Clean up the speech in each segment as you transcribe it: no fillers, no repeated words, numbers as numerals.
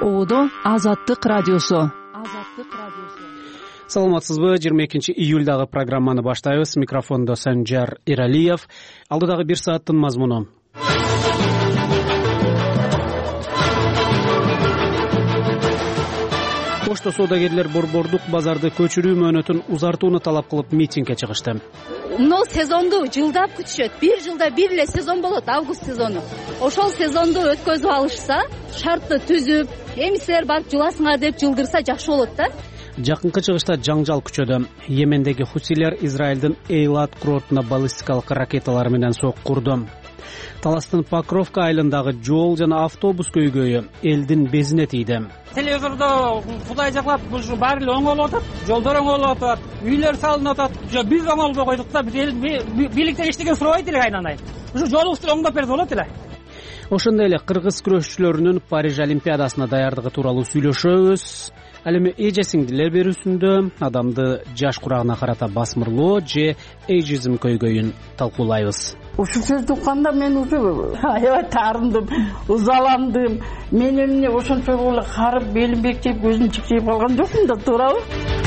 Ордо Азаттык радиосу. Саламатсызбы? 22-июльдагы программаны баштайбыз. Микрофондо Санжар Иралиев. Алдыдагы 1 сааттын мазмуну. Пошто соодагерлер борбордук базарды көчүрүү мөөнөтүн узартууну талап кылып митингге чыгышты. Но сезонду жылдап күтүшөт. Бир жылда бир эле сезон болот, август сезону. Ошол сезонду өткөзүп алышса, шартты түзүп, эми силер барып жыласыңар деп жылдырса жакшы болот да. Жакынкы чыгышта жаңжал күчөдө. Йемендеги хусилер Израилдин Эйлат курортуна баллистикалык ракеталар менен сокку урду. Таластын Покровка айылындагы жол жана автобус көйгөйү элдин безине тийди. Телевизордо Кудай жаклап ушу баары эле оңолуп атат, жолдор оңолуп атат, үйлөр салынып атат. Биз оңолбой койдук да, бийликтен эчтеке сурабайт элек айнан айын. Ушу жолубузду оңдоп берсе болот эле. Ошондой эле кыргыз күрөшчүлөрүнүн Париж Олимпиадасына даярдыгы тууралуу сүйлөшөбүз. Ал эми эже сиңдилер берүүсүндө адамды жаш курагына карата басмырлоо же эйжизм көйгөйүн талкуулайбыз. Ушул сөздү укканда мен уже аябай таарындым, ызаландым. Мен эмне ошончолук эле карып, белим бекчейип, көзүм чикчейип калган жокмун да, туурабы?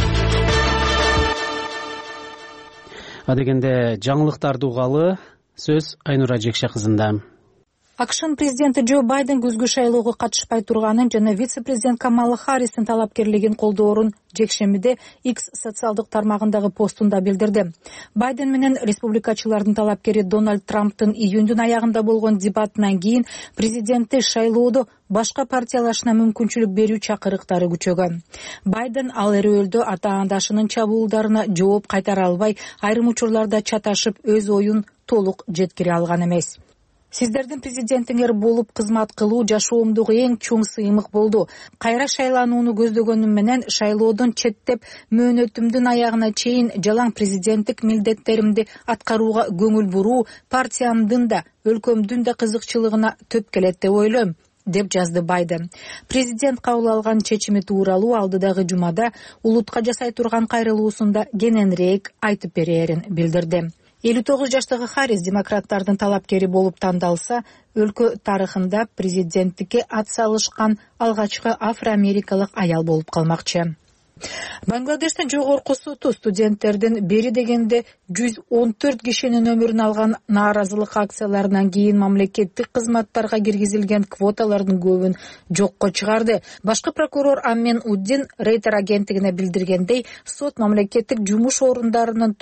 Адегенде жаңылыктарды угалы, сөз Айнура Жекше кызында. АКШнын президенти Джо Байден күзгү шайлоого катышпай турганын жана вице-президент Камала Харристин талапкерлигин колдоорун жекшембиде X социалдык тармагындагы постунда билдирди. Байден менен республикачылардын талапкери Дональд Трамптын июндун аягында болгон дебатынан кийин президентти шайлоодо башка партиялашына мүмкүнчүлүк берүү чакырыктары күчөгөн. Байден ал эрөөлдө атаандашынын чабуулдарына жооп кайтара албай, айрым учурларда чаташып, өз оюн толук жеткире алган эмес. Сиздердин президентиңер болуп кызмат кылуу жашоомдогу эң чоң сыймык болду. Кайра шайланууну көздөгөнүм менен шайлоодон четтеп, мөөнөтүмдүн аягына чейин жалаң президенттик милдеттеримди аткарууга көңүл буруу партиямдын да, өлкөмдүн да кызыкчылыгына төп келет деп ойлойм, деп жазды Байден. Президент кабыл алган чечими тууралуу алдыдагы жумада улутка жасай турган кайрылуусунда кененирээк айтып берээрин билдирди. 59 жаштагы Харрис демократтардын талапкери болуп тандалса, өлкө тарыхында президенттикке ат салышкан алгачкы афро-америкалык аял болуп калмакчы. Бангладештин жогорку соту студенттердин бери дегенде 114 кишинин өмүрүн алган нааразылык акцияларынан кийин мамлекеттик кызматтарга киргизилген квоталардын көбүн жокко чыгарды. Башкы прокурор Аммен Уддин Рейтер агенттигине билдиргендей, сот мамлекеттик жумуш орундарынын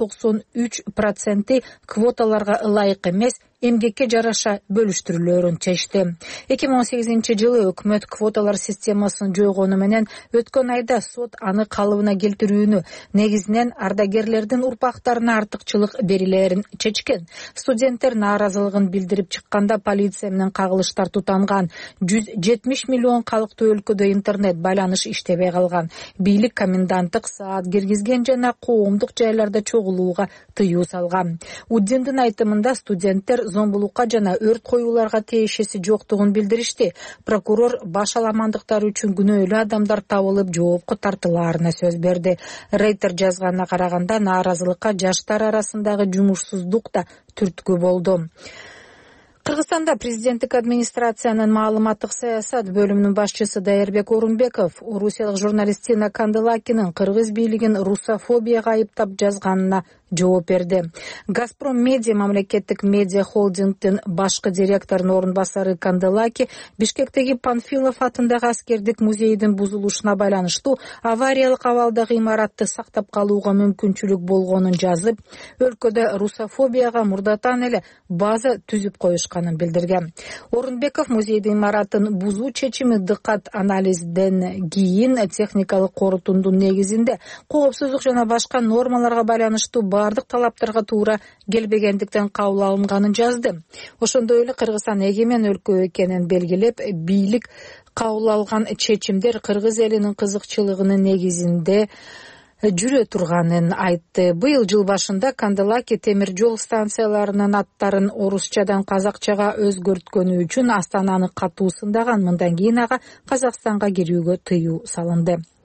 93% квоталарга ылайык эмес, эмгекке жараша бөлүштүрүлөөрүн чечти. 2018-жылы өкмөт квоталар системасын жойгону менен өткөн айда сот аны калыбына келтирүүнү, негизинен ардагерлердин урпактарына артыкчылык берилерин чечкен. Студенттер нааразылыгын билдирип чыкканда полиция менен кагылыштар тутанган. 170 миллион калктуу өлкөдө интернет байланыш иштебей калган. Бийлик коменданттык саат киргизген жана коомдук жайларда чогулууга тыюу салган. Уддиндин айтымында студенттер зомбулукка жана өрт коюуларга тиешеси жоктугун билдиришти. Прокурор баш аламандыктары үчүн күнөөлүү адамдар табылып жоопко тартылаарына сөз берди. Рейтер жазганына караганда нааразылыкка жаштар арасындагы жумушсуздук да түрткү болду. Кыргызстанда президенттик администрациянын маалыматтык саясат бөлүмүнүн башчысы Дайырбек Орунбеков орусиялык журналист Тина Канделакинин кыргыз бийлигин русофобияга айыптап жазганына жооп берди. Газпром медиа мамлекеттик медиа холдингдин башкы директорунун орун басары Канделаки Бишкектеги Панфилов атындагы аскердик музейдин бузулушуна байланыштуу авариялык абалдагы имаратты сактап калууга мүмкүнчүлүк болгонун жазып, өлкөдө русофобияга мурдатан эле база түзүп коюшканын билдирген. Орунбеков музейдин имаратын бузуу чечими дыккат анализден кийин техникалык корутундун негизинде коопсуздук жана башка нормаларга байланыштуу бардык талаптарга туура келбегендиктен кабыл алынганын жазды. Ошондой эле Кыргызстан эгемен өлкө экенин белгилеп, бийлик кабыл алган чечимдер кыргыз элинин кызыкчылыгынын негизинде жүрө турганын айтты. Быйыл жыл башында Канделаки темир жол станцияларынын аттарын орусчадан казакчага өзгөрткөнү үчүн Астананы катуу сындаган. Мындан кийин ага Казакстанга кирүүгө тыюу салынды.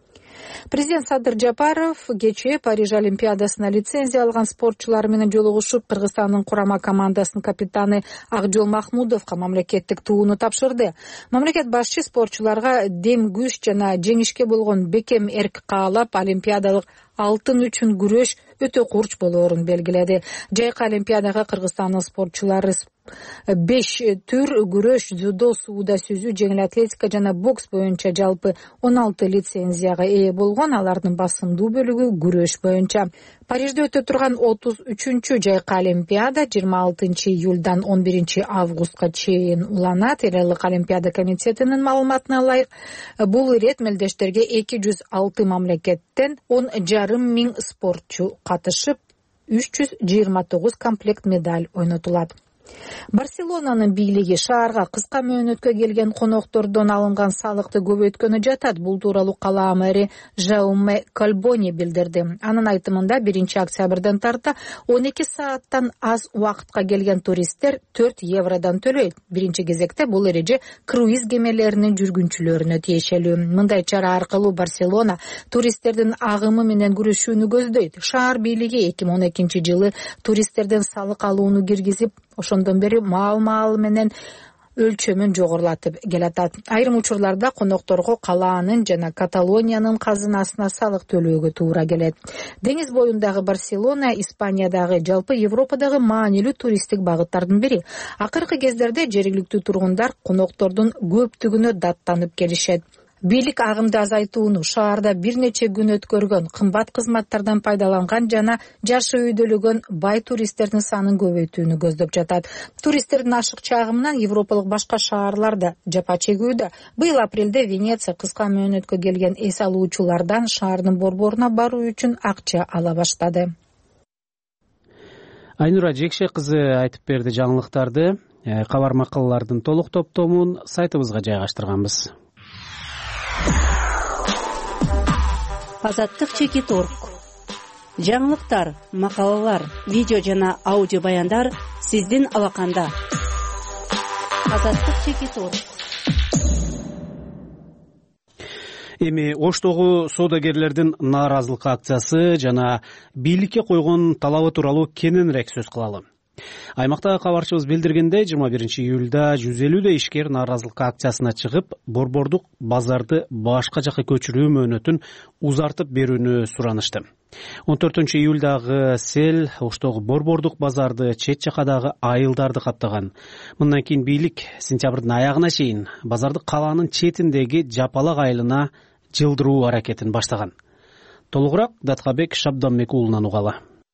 Президент Садыр Жапаров кечээ Париж Олимпиадасына лицензия алган спортчулар менен жолугушуп, Кыргызстандын курама командасынын капитаны Акжол Махмудовго мамлекеттик тууну тапшырды. Мамлекет башчы спортчуларга дем күч жана жеңишке болгон бекем эрк каалап, олимпиадалык алтын үчүн күрөш өтө курч болоорун белгиледи. Жайкы олимпиадага Кыргызстандын спортчулары 5 түр күрөш, дзюдо, сууда сүзүү, жеңил атлетика жана бокс боюнча жалпы 16 лицензияга ээ болгон. Алардын басымдуу бөлүгү күрөш боюнча. Парижде өтө турган 33-чү жайкы олимпиада 26 июлдан 11 августка чейин уланат. Эл элдик олимпиада комитетинин маалыматына ылайык, бул ирет мелдештерге 206 мамлекеттен 10,5 миң спортчу катышып, 329 комплект медаль ойнотулат. Барселонанын бийлиги шаарга кыска мөөнөткө келген коноктордон алынган салыкты көбөйткөнү жатат. Бул тууралуу кала мэри Жауме Кальбони билдирди. Анын айтымында 1 октябрдан тарта 12 сааттан аз убакытка келген туристтер 4 евродон төлөйт. Биринчи кезекте бул эреже круиз кемелеринин жүргүнчүлөрүнө тиешелүү. Мындай чара аркылуу Барселона туристтердин агымы менен күрөшүүнү көздөйт. Шаар бийлиги 2012 жылы туристтерден салык алууну киргизип, ошондон бери маал менен өлчөмүн жогорулатып келатат. Айрым учурларда конокторго калаанын жана Каталониянын казынасына салык төлөөгө туура келет. Деңиз боюндагы Барселона Испаниядагы, жалпы Европадагы маанилүү туристтик багыттардын бири. Акыркы кездерде жергиликтүү тургундар коноктордун көптүгүнө даттанып келишет. Бийлик агымды азайтууну, шаарда бир нече күн өткөргөн, кымбат кызматтардан пайдаланган жана жашы үйдөлөгөн бай туристтердин санын көбөйтүүнү көздөп жатат. Туристтердин ашыкча агымынан европалык башка шаарлар да жапа чегүүдө. Быйыл апрелде Венеция кыска мөөнөткө келген эс алуучулардан шаардын борборуна баруу үчүн акча ала баштады. Айнура Жекше кызы айтып берди жаңылыктарды. Кабар макалалардын толук топтомун сайтыбызга жайгаштырганбыз. Азаттык Чекит.org. Жаңылыктар, макалалар, видео жана аудио баяндар сиздин алаканда. Азаттык Чекит.org. Эми Оштогу соодагерлердин нааразылык акциясы жана бийликке койгон талабы тууралуу кененирээк сөз кылалы. Аймактагы кабарчыбыз билдиргендей, 21 июлда 150 ишкер нааразылык акциясына чыгып, борбордук базарды башка жакка көчүрүү мөөнөтүн узартып берүүнү суранышты. 14 июлдагы сел Оштогу борбордук базарды, чет жакадагы айылдарды каптаган. Мындан кийин бийлик сентябрдын аягына чейин базарды калаанын четиндеги жапалак айылына жылдыруу аракетин баштаган. Толугураак Даткабек Шабданбек уулунан угалы.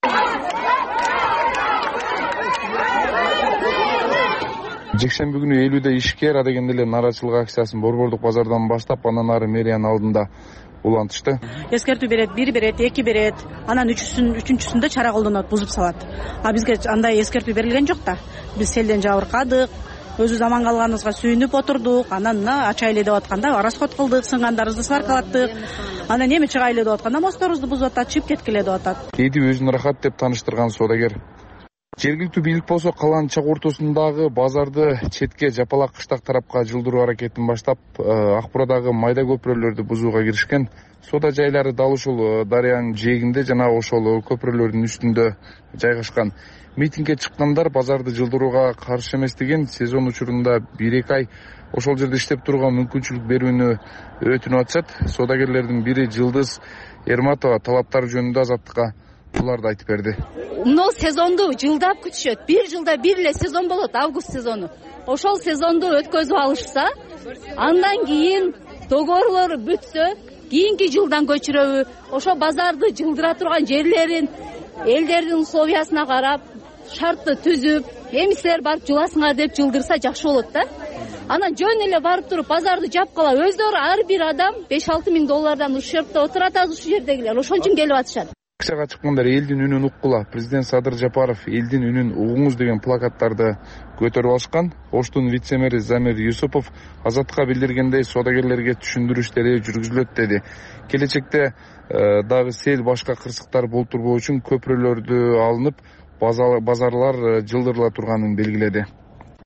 Жекшемби күнү 50 ишкер адегенде эле нааразычылык акциясын борбордук базардан баштап, андан ары мэриянын алдында улантышты. Эскертүү берет, 1 берет, 2 берет, анан үчүнчүсүндө чара колдонот, бузуп салат. А бизге андай эскертүү берилген жок да. Биз селден жабыркадык, өзүбүз аман калганыбызга сүйүнүп отурдук, анан ачайлы деп атканда расход кылдык, сынгандарыбызды сваркалаттык. Анан эми чыгайлы деп атканда мостторубузду бузуп атат, чыгып кеткиле деп атат. Кээде өзүн рахат деп тааныштырган соодагер. Жергиликтүү бийлик болсо калаанын чак ортосундагы базарды четке жапалак кыштак тарапка жылдыруу аракетин баштап, Акбурадагы майда көпүрөлөрдү бузууга киришкен. Соода жайлары дал ушул дарыянын жээгинде жана ошол көпүрөлөрдүн үстүндө жайгашкан. Митингге чыккандар базарды жылдырууга каршы эместигин, сезон учурунда 1-2 ай ошол жерде иштеп турууга мүмкүнчүлүк берүүнү өтүнүп атышат. Соодагерлердин бири Жылдыз Эрматова талаптар жөнүндө Азаттыкка буларды айтып берди. Мына сезонду жылдап күтүшөт. 1 жылда 1 эле сезон болот, август сезону. Ошол сезонду өткөзүп алышса, андан кийин договорлору бүтсө, кийинки жылдан көчүрөбү, ошо базарды жылдыра турган жерлерин элдердин условиясына карап, шартты түзүп, эми силер барып жыласыңар деп жылдырса жакшы болот да. Анан жөн эле барып туруп базарды жапкала, өздөрү ар бир адам 5-6 миң доллардан ушерпте отурат ушул жердегилер. Ошон үчүн келип атышат. Акцияга чыккандар элдин үнүн уккула, президент Садыр Жапаров элдин үнүн угуңуз деген плакаттарды көтөрүп алышкан. Оштун вице-мэри Замир Юсупов Азаттыкка билдиргендей, соодагерлерге түшүндүрүү иштери жүргүзүлөт деди. Келечекте дагы сел башка кырсыктар болтурбоо үчүн көпүрөлөрдү алынып, базарлар жылдырыла турганын белгиледи.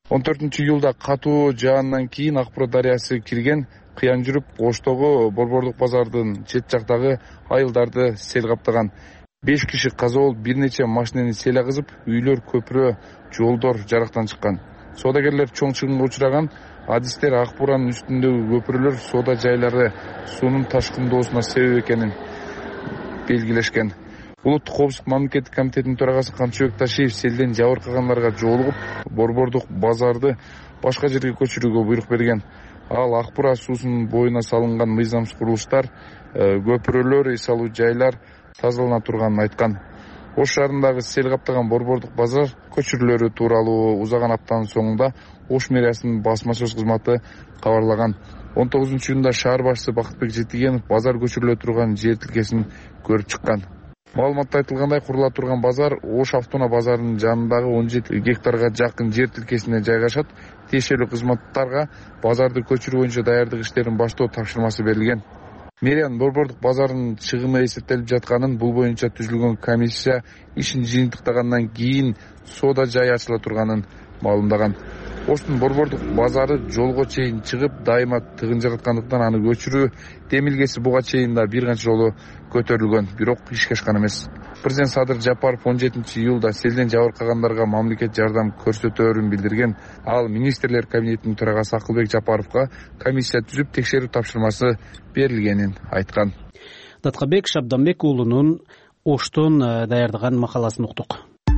14-июлда катуу жаандан кийин Акбура дарыясы кирген, кыян жүрүп Оштогу борбордук базардын чет жактагы айылдарды сел каптаган. 5 киши каза болуп, бир нече машинени сел агызып, үйлөр, көпүрө, жолдор жарактан чыккан. Соодагерлер чоң чыгымга учураган. Адистер Акбуранын үстүндөгү көпүрөлөр соода жайлары суунун ташкындоосуна себеп экенин белгилешкен. Улуттук коопсуздук мамлекеттик комитетинин төрагасы Камчыбек Ташиев селден жабыркагандарга жолугуп, борбордук базарды башка жерге көчүрүүгө буйрук берген. Ал Акбура суусунун боюна салынган мыйзамсыз курулуштар, көпүрөлөр, эс алуу жайлар тазалана турганын айткан. Ош шаарындагы сел каптаган борбордук базар көчүрүүлөрү тууралуу узаган аптанын соңунда Ош мэриясынын басма сөз кызматы кабарлаган. 19-июнда шаар башчысы Бакытбек Жетигенов базар көчүрүлө турган жер тилкесин көрүп чыккан. Маалыматта айтылгандай, курула турган базар Ош автоунаа базарынын жанындагы 17 гектарга жакын жер тилкесине жайгашат. Тиешелүү кызматтарга базарды көчүрүү боюнча даярдык иштерин баштоо тапшырмасы берилген. Мэриянын борбордук базарынын чыгымы эсептелип жатканын, бул боюнча түзүлгөн комиссия ишин жыйынтыктагандан кийин соода жай ачыла турганын маалымдаган. Оштун борбордук базары жолго чейин чыгып, дайыма тыгын жагаткандыктан аны көчүрүү демилгеси буга чейин да бир канча жолу көтөрүлгөн, бирок ишке ашкан эмес. Президент Садыр Жапаров 17-июлда селден жабыркагандарга мамлекет жардам көрсөтөөрүн билдирген. Ал министрлер кабинетинин төрагасы Акылбек Жапаровго комиссия түзүп текшерүү тапшырмасы берилгенин айткан. Даткабек Шабданбек уулунун Оштон даярдаган макаласын уктук.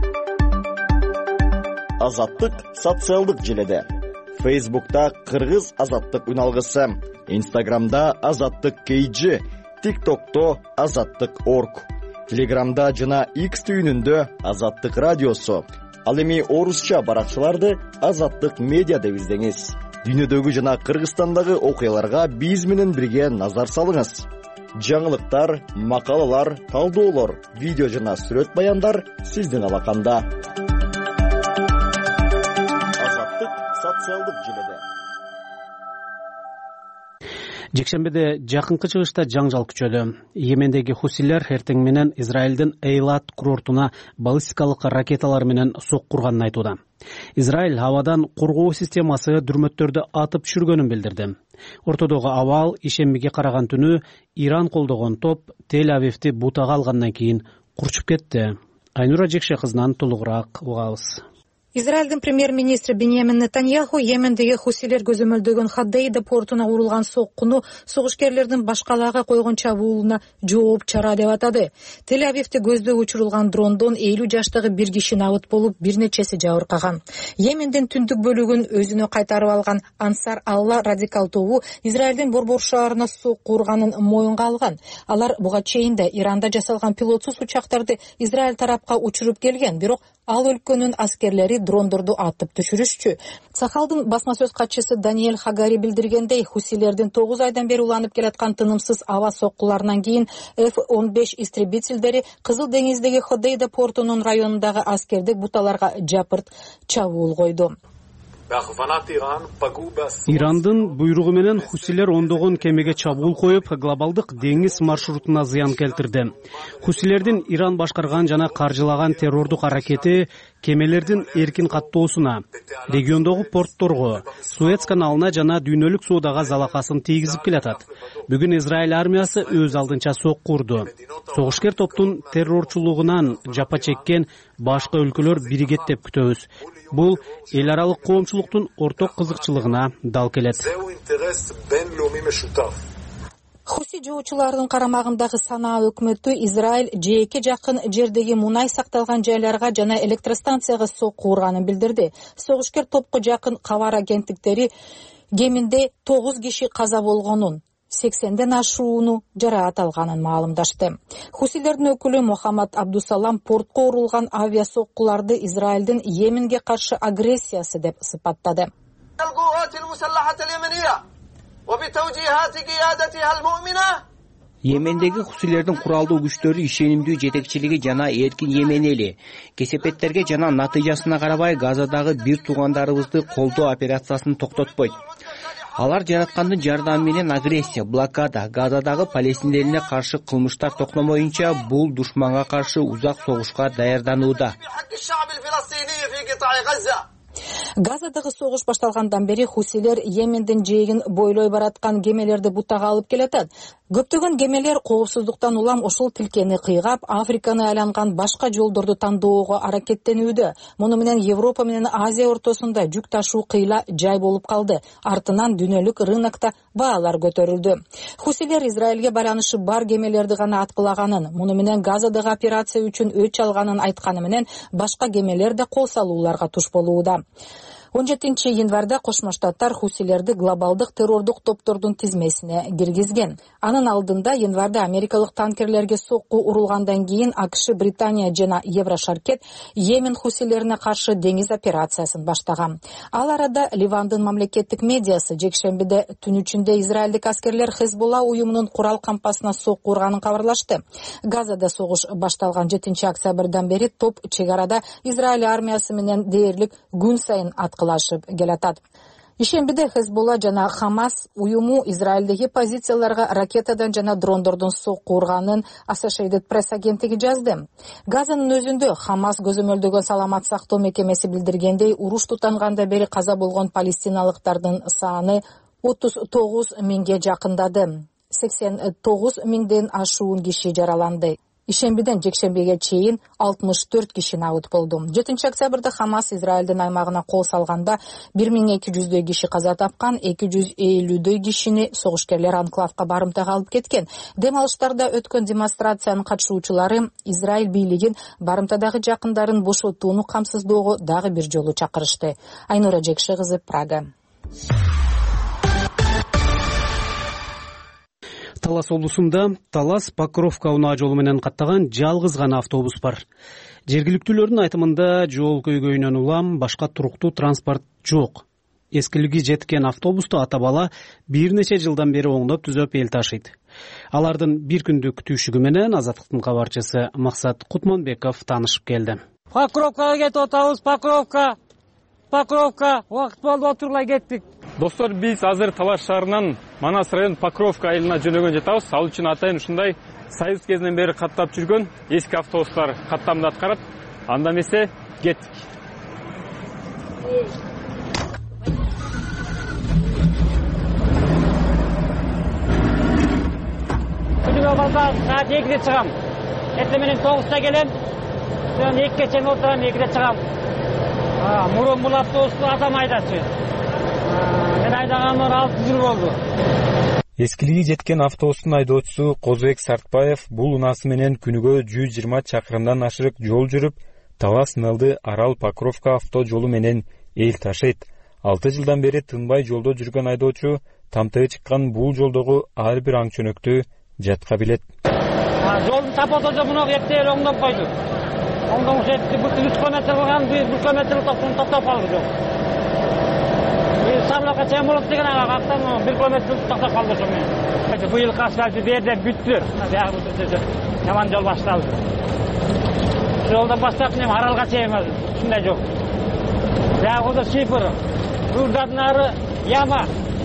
Азаттык социалдык желеде. Facebook'ta Кыргыз азаттык үналгысы, Instagram'da азаттык KG, TikTok'ta azattık.org, Telegram'da жана X түйүнүндө азаттык радиосу. Ал эми орусча баракчаларды азаттык медиа деп издеңиз. Дүйнөдөгү жана Кыргызстандагы окуяларга биз менен бирге назар салыңыз. Жаңылыктар, макалалар, талдоолор, видео жана сүрөт баяндар сиздин алаканда. Социалдык желеде. Жекшембиде жакынкы чыгышта жаңжал күчөдү. Йемендеги хусилер эртең менен Израилдин Эйлат курортуна баллистикалык ракеталар менен соккурганын айтууда. Израиль абадан коргоо системасы дүрмөттөрдү атып түшүргөнүн билдирди. Ортодогу абал ишембиге караган түнү Иран колдогон топ Тель-Авивди бутага алгандан кийин курчуп кетти. Айнура Жекше кызынан толугураак угабыз. Израилдин премьер-министри Биньямин Нетаньяху Йемендеги хусилер көзөмөлдөгөн Хадейда портуна урулган соккуну согушкерлердин башкалаага койгон чабуулуна жооп чара деп атады. Тель-Авивди көздөй учурулган дрондон 50 жаштагы бир киши набыт болуп, бир нечеси жабыркаган. Йемендин түндүк бөлүгүн өзүнө кайтарып алган Ансар Алла радикал тобу Израилдин борбор шаарына сокку урганын моюнга алган. Алар буга чейин да Иранда жасалган пилотсуз учактарды Израиль тарапка учуруп келген, бирок ал өлкөнүн аскерлери дрондорду атып түшүрүшчү. Сахалдын басма сөз катчысы Даниэль Хагари билдиргендей, хусилердин 9 айдан бери уланып келаткан тынымсыз аба соккуларынан кийин F-15 истребительдери Кызыл деңиздеги Ходейда портунун районундагы аскердик буталарга жапырт чабуул койду. Ирандын буйругу менен хусилер ондогон кемеге чабуул коюп, глобалдык деңиз маршрутуна зыян келтирди. Хусилердин Иран башкарган жана каржылаган террордук аракети кемелердин эркин каттоосуна, региондогу портторго, Суэц каналына жана дүйнөлүк соодага залакасын тийгизип келатат. Бүгүн Израиль армиясы өз алдынча сокку урду. Согушкер топтун террорчулугунан жапа чеккен башка өлкөлөр биригет деп күтөбүз. Бул эл аралык коомчулуктун орток кызыкчылыгына дал келет. Хуси жоочулардын карамагындагы Санаа өкмөтү Израиль жээкке жакын жердеги мунай сакталган жайларга жана электростанцияга сокку урганын билдирди. Согушкер топко жакын кабар агенттиктери кеминде 9 киши каза болгонун, 80ден ашууну жараат алганын маалымдашты. Хусилердин өкүлү Мухаммад Абдусалам портко урулган авиасоккуларды Израилдин Йеменге каршы агрессиясы деп сыпаттады. Йемендеги хусилердин куралдуу күчтөрү ишенимдүү жетекчилиги жана эркин Йемен эли кесепеттерге жана натыйжасына карабай Газадагы бир туугандарыбызды колдоо операциясын токтотпойт. Алар жараткандын жардамы менен агрессия, блокада, Газадагы палестиндерине каршы кылмыштар токтомоюнча бул душманга каршы узак согушка даярданууда. Газадагы согуш башталгандан бери хусилер Йемендин жээгин бойлой бараткан кемелерди бутага алып келатат. Көптөгөн кемелер коопсуздуктан улам ушул тилкени кыйгап, Африканы айланган башка жолдорду тандоого аракеттенүүдө. Муну менен Европа менен Азия ортосунда жүк ташуу кыйла жай болуп калды. Артынан дүйнөлүк рынокто баалар көтөрүлдү. Хусилер Израилге байланышы бар кемелерди гана аткылаганын, муну менен Газадагы операция үчүн өч алганын айтканы менен башка кемелер да кол салууларга туш болууда. 17 январда Кошмо Штаттар хусилерди глобалдык террордук топтордун тизмесине киргизген. Анын алдында январда америкалык танкерлерге сокку урулгандан кийин АКШ, Британия жана Еврошаркет Йемен хусилерине каршы деңиз операциясын баштаган. Ал арада Ливандын мамлекеттик медиасы жекшембиде түн ичинде израилдик аскерлер Хезболла уюмунун курал кампасына сокку урганын кабарлашты. Газада согуш башталган 7 октябрдан бери топ чек арада Израиль армиясы менен дээрлик күн сайын аткылашып келатат. Ишембиде Хезболла жана Хамас уюму Израилдеги позицияларга ракетадан жана дрондордун сокку урганын Associated Press агенттиги жазды. Газанын өзүндө Хамас көзөмөлдөгөн саламат сактоо мекемеси билдиргендей, уруш тутанганда бери каза болгон палестиналыктардын саны 39 миңге жакындады. 89 миңден ашуун киши жараланды. Ишембиден жекшембиге чейин 64 киши набыт болду. 7 октябрда Хамас Израилдин аймагына кол салганда 1200 киши каза тапкан, 250 кишини согушкерлер анклавка барымтага алып кеткен. Дем алыштарда өткөн демонстрациянын катышуучулары Израиль бийлигин барымтадагы жакындарын бошотууну камсыздоого дагы бир жолу чакырышты. Айнура Жекши кызы, Прага. Талас облусунда Талас-Покровка унаа жолу менен каттаган жалгыз гана автобус бар. Жергиликтүүлөрдүн айтымында жол көйгөйүнөн улам башка туруктуу транспорт жок. Эскилиги жеткен автобусту ата бала бир нече жылдан бери оңдоп түзөп эл ташыйт. Алардын бир күндүк күтүүшүгү менен Азаттыктын кабарчысы Максат Кутманбеков таанышып келди. Покровкага кетип атабыз, Покровка, убакыт болду, отурлай кеттик. Достор, биз азыр Талас шаарынан Манас район Покровка айылына жөнөгөн жатабыз. Ал үчүн атайын ушундай Союз кезинен бери каттап жүргөн эски автобустар каттамды аткарат. Анда эмесе кеттик. Күнүгө балдар саат 2-де чыгам. Эртең менен 9-да келем. Соң 2-ге чейин отурам, 2-де чыгам. Мурун бул автобусту адам айдачу. Мен айдаганыма 6 жыл болду. Эскилиги жеткен автобустун айдоочусу Козбек Сартбаев бул унаасы менен күнүгө 120 чакырымдан ашык жол жүрүп, Талас-Нылды Арал-Покровка авто жолу менен эл ташыйт. 6 жылдан бери тынбай жолдо жүргөн айдоочу тамтыгы чыккан бул жолдогу ар бир аң чөнөктү жатка билет. Жолдун тапотожо муну эптеп оңдоп койду. Оңдоңуш этти, бул 3 километр болгон, 1 километр токтоп калды жол. Сабылакка чейин болот деген ага 1 километр токтоп калды ошо. Быйыл асфальт берде бүттү. Биягы жаман жол башталды. Жолдон баштап мен Аралга чейин ушундай жол. Биягы да шифр. Бурдадын ары яма.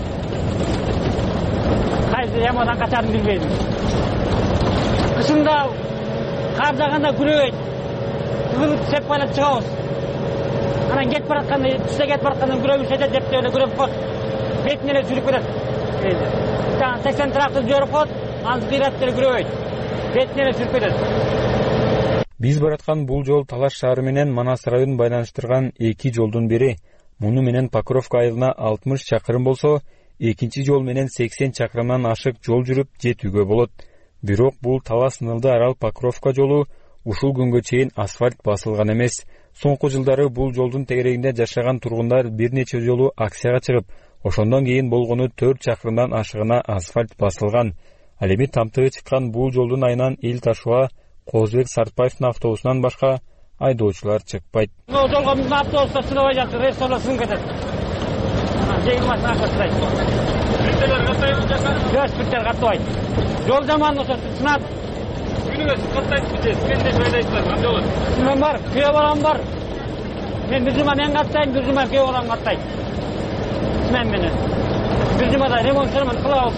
Кайсы ямадан качарын билбейм. Кышында кар жааганда күрөйт. Кылып сеп байлап чыгабыз. Анан кетип баратканда, түштө кетип баратканда күрөбүз жетет деп эле күрөп коет. Бетине эле жүрүп кетет. 80 трактор жүрүп коет, анын кыйрат деле күрөбөйт. Бетине эле жүрүп кетет. Биз бараткан бул жол Талас шаары менен Манас районун байланыштырган эки жолдун бири. Муну менен Покровка айылына 60 чакырым болсо, экинчи жол менен 80 чакырымдан ашык жол жүрүп жетүүгө болот. Бирок бул Талас-Нылды Арал-Покровка жолу ушул күнгө чейин асфальт басылган эмес. Соңку жылдары бул жолдун тегерегинде жашаган тургундар бир нече жолу акцияга чыгып, ошондон кийин болгону 4 чакырымдан ашыгына асфальт басылган. Ал эми тамтыгы чыккан бул жолдун айынан эл ташууга Козбек Сартбаевдин автобусунан башка айдоочулар чыкпайт. Жолго биздин автобустар чыдабай жатты, рельсler сынып кетет. Жеңил машина каттайт. Биттер каттайбы жакан? Жок, биттер каттабайт. Жол жаман ошо сынат. Күнүгө каттайсызбы же? Кенде жайдайсыздар, кандай болот? Мен бар, күйөө балам бар. Мен бир жума мен каттайм, бир жума күйөө балам каттайт. Мен менен. Бир жумада ремонт кылабыз.